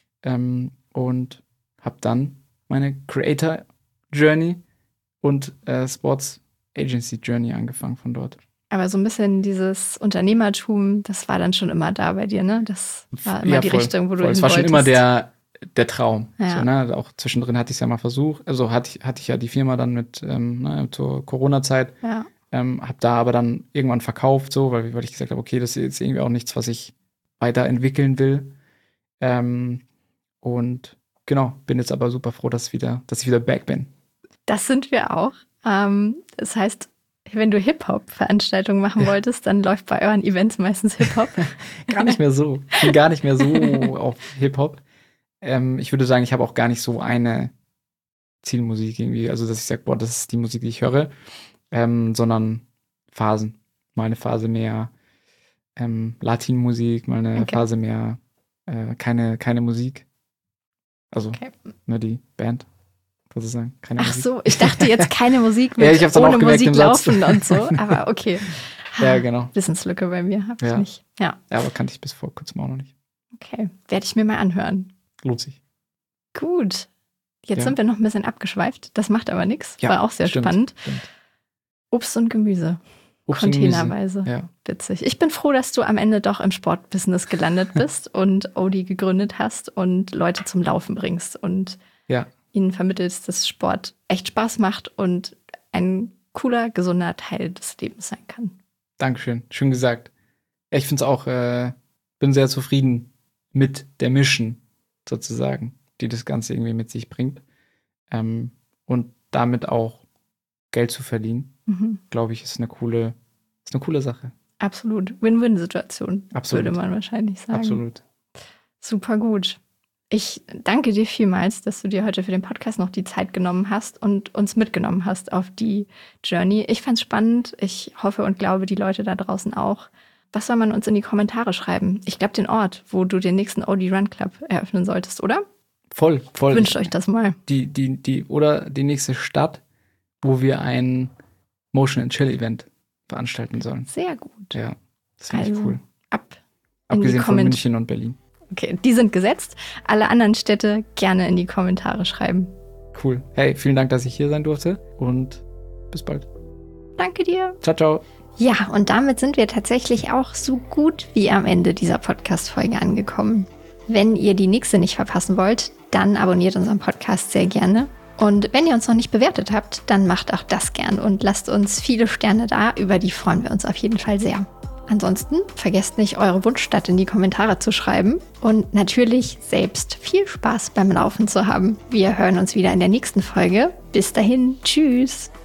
S2: Ähm, und habe dann meine Creator Journey und äh, Sports Agency Journey angefangen von dort.
S1: Aber so ein bisschen dieses Unternehmertum, das war dann schon immer da bei dir, ne? Das war immer
S2: Ja,
S1: die
S2: voll,
S1: Richtung, wo du
S2: voll.
S1: hin
S2: Es war schon
S1: wolltest.
S2: immer der, der Traum.
S1: Ja.
S2: So, ne? Also auch zwischendrin hatte ich es ja mal versucht. Also hatte ich, hatte ich ja die Firma dann mit ähm, ne, zur Corona-Zeit.
S1: Ja.
S2: Ähm, habe da aber dann irgendwann verkauft, so, weil, weil ich gesagt habe, okay, das ist jetzt irgendwie auch nichts, was ich weiterentwickeln will. Ähm, und genau, bin jetzt aber super froh, dass, wieder, dass ich wieder back bin.
S1: Das sind wir auch. Ähm, das heißt, wenn du Hip-Hop-Veranstaltungen machen wolltest, dann läuft bei euren Events meistens Hip-Hop.
S2: Gar nicht mehr so. Ich bin gar nicht mehr so auf Hip-Hop. Ähm, ich würde sagen, ich habe auch gar nicht so eine Zielmusik irgendwie, also dass ich sage, boah, das ist die Musik, die ich höre, ähm, sondern Phasen. Mal eine Phase mehr ähm, Latin-Musik, mal eine
S1: Okay.
S2: Phase mehr äh, keine, keine Musik. Also
S1: Okay.
S2: nur die Band, sozusagen. Keine
S1: Ach
S2: Musik.
S1: so, ich dachte jetzt keine Musik mit
S2: Ja, ich hab's dann
S1: ohne
S2: auch gemerkt
S1: Musik
S2: im Satz.
S1: laufen und so. Aber okay.
S2: Ja, genau.
S1: Wissenslücke bei mir, habe ich
S2: Ja.
S1: nicht. Ja,
S2: Ja, aber kannte ich bis vor kurzem auch noch nicht.
S1: okay. Werde ich mir mal anhören.
S2: Lohnt sich.
S1: Gut. Jetzt
S2: Ja.
S1: sind wir noch ein bisschen abgeschweift. Das macht aber nichts.
S2: Ja,
S1: War auch sehr
S2: stimmt,
S1: spannend.
S2: stimmt.
S1: Obst und Gemüse.
S2: Obst und Gemüse.
S1: Containerweise.
S2: Ja.
S1: Witzig. Ich bin froh, dass du am Ende doch im Sportbusiness gelandet bist und Oatly gegründet hast und Leute zum Laufen bringst und
S2: Ja.
S1: ihnen vermittelst, dass Sport echt Spaß macht und ein cooler, gesunder Teil des Lebens sein kann.
S2: Dankeschön, schön gesagt. Ja, ich finde es auch, äh, bin sehr zufrieden mit der Mission sozusagen, die das Ganze irgendwie mit sich bringt. Ähm, und damit auch Geld zu verdienen,
S1: Mhm.
S2: glaube ich, ist eine coole, ist eine coole Sache.
S1: Absolut. Win-Win-Situation,
S2: Absolut.
S1: würde man wahrscheinlich sagen.
S2: Absolut.
S1: Super gut. Ich danke dir vielmals, dass du dir heute für den Podcast noch die Zeit genommen hast und uns mitgenommen hast auf die Journey. Ich fand's spannend. Ich hoffe und glaube, die Leute da draußen auch. Was soll man uns in die Kommentare schreiben? Ich glaube, den Ort, wo du den nächsten Oatly Run Club eröffnen solltest, oder?
S2: Voll, voll.
S1: Wünscht euch das mal.
S2: Die, die, die, oder die nächste Stadt, wo wir ein Motion and Chill Event veranstalten sollen.
S1: Sehr gut.
S2: Ja, das finde
S1: Also,
S2: ich cool.
S1: ab in die
S2: Abgesehen von
S1: Komment-
S2: München und Berlin.
S1: Okay, die sind gesetzt. Alle anderen Städte gerne in die Kommentare schreiben.
S2: Cool. Hey, vielen Dank, dass ich hier sein durfte und bis bald.
S1: Danke dir.
S2: Ciao, ciao.
S1: Ja, und damit sind wir tatsächlich auch so gut wie am Ende dieser Podcast-Folge angekommen. Wenn ihr die nächste nicht verpassen wollt, dann abonniert unseren Podcast sehr gerne. Und wenn ihr uns noch nicht bewertet habt, dann macht auch das gern und lasst uns viele Sterne da, über die freuen wir uns auf jeden Fall sehr. Ansonsten vergesst nicht, eure Wunschstadt in die Kommentare zu schreiben und natürlich selbst viel Spaß beim Laufen zu haben. Wir hören uns wieder in der nächsten Folge. Bis dahin, tschüss!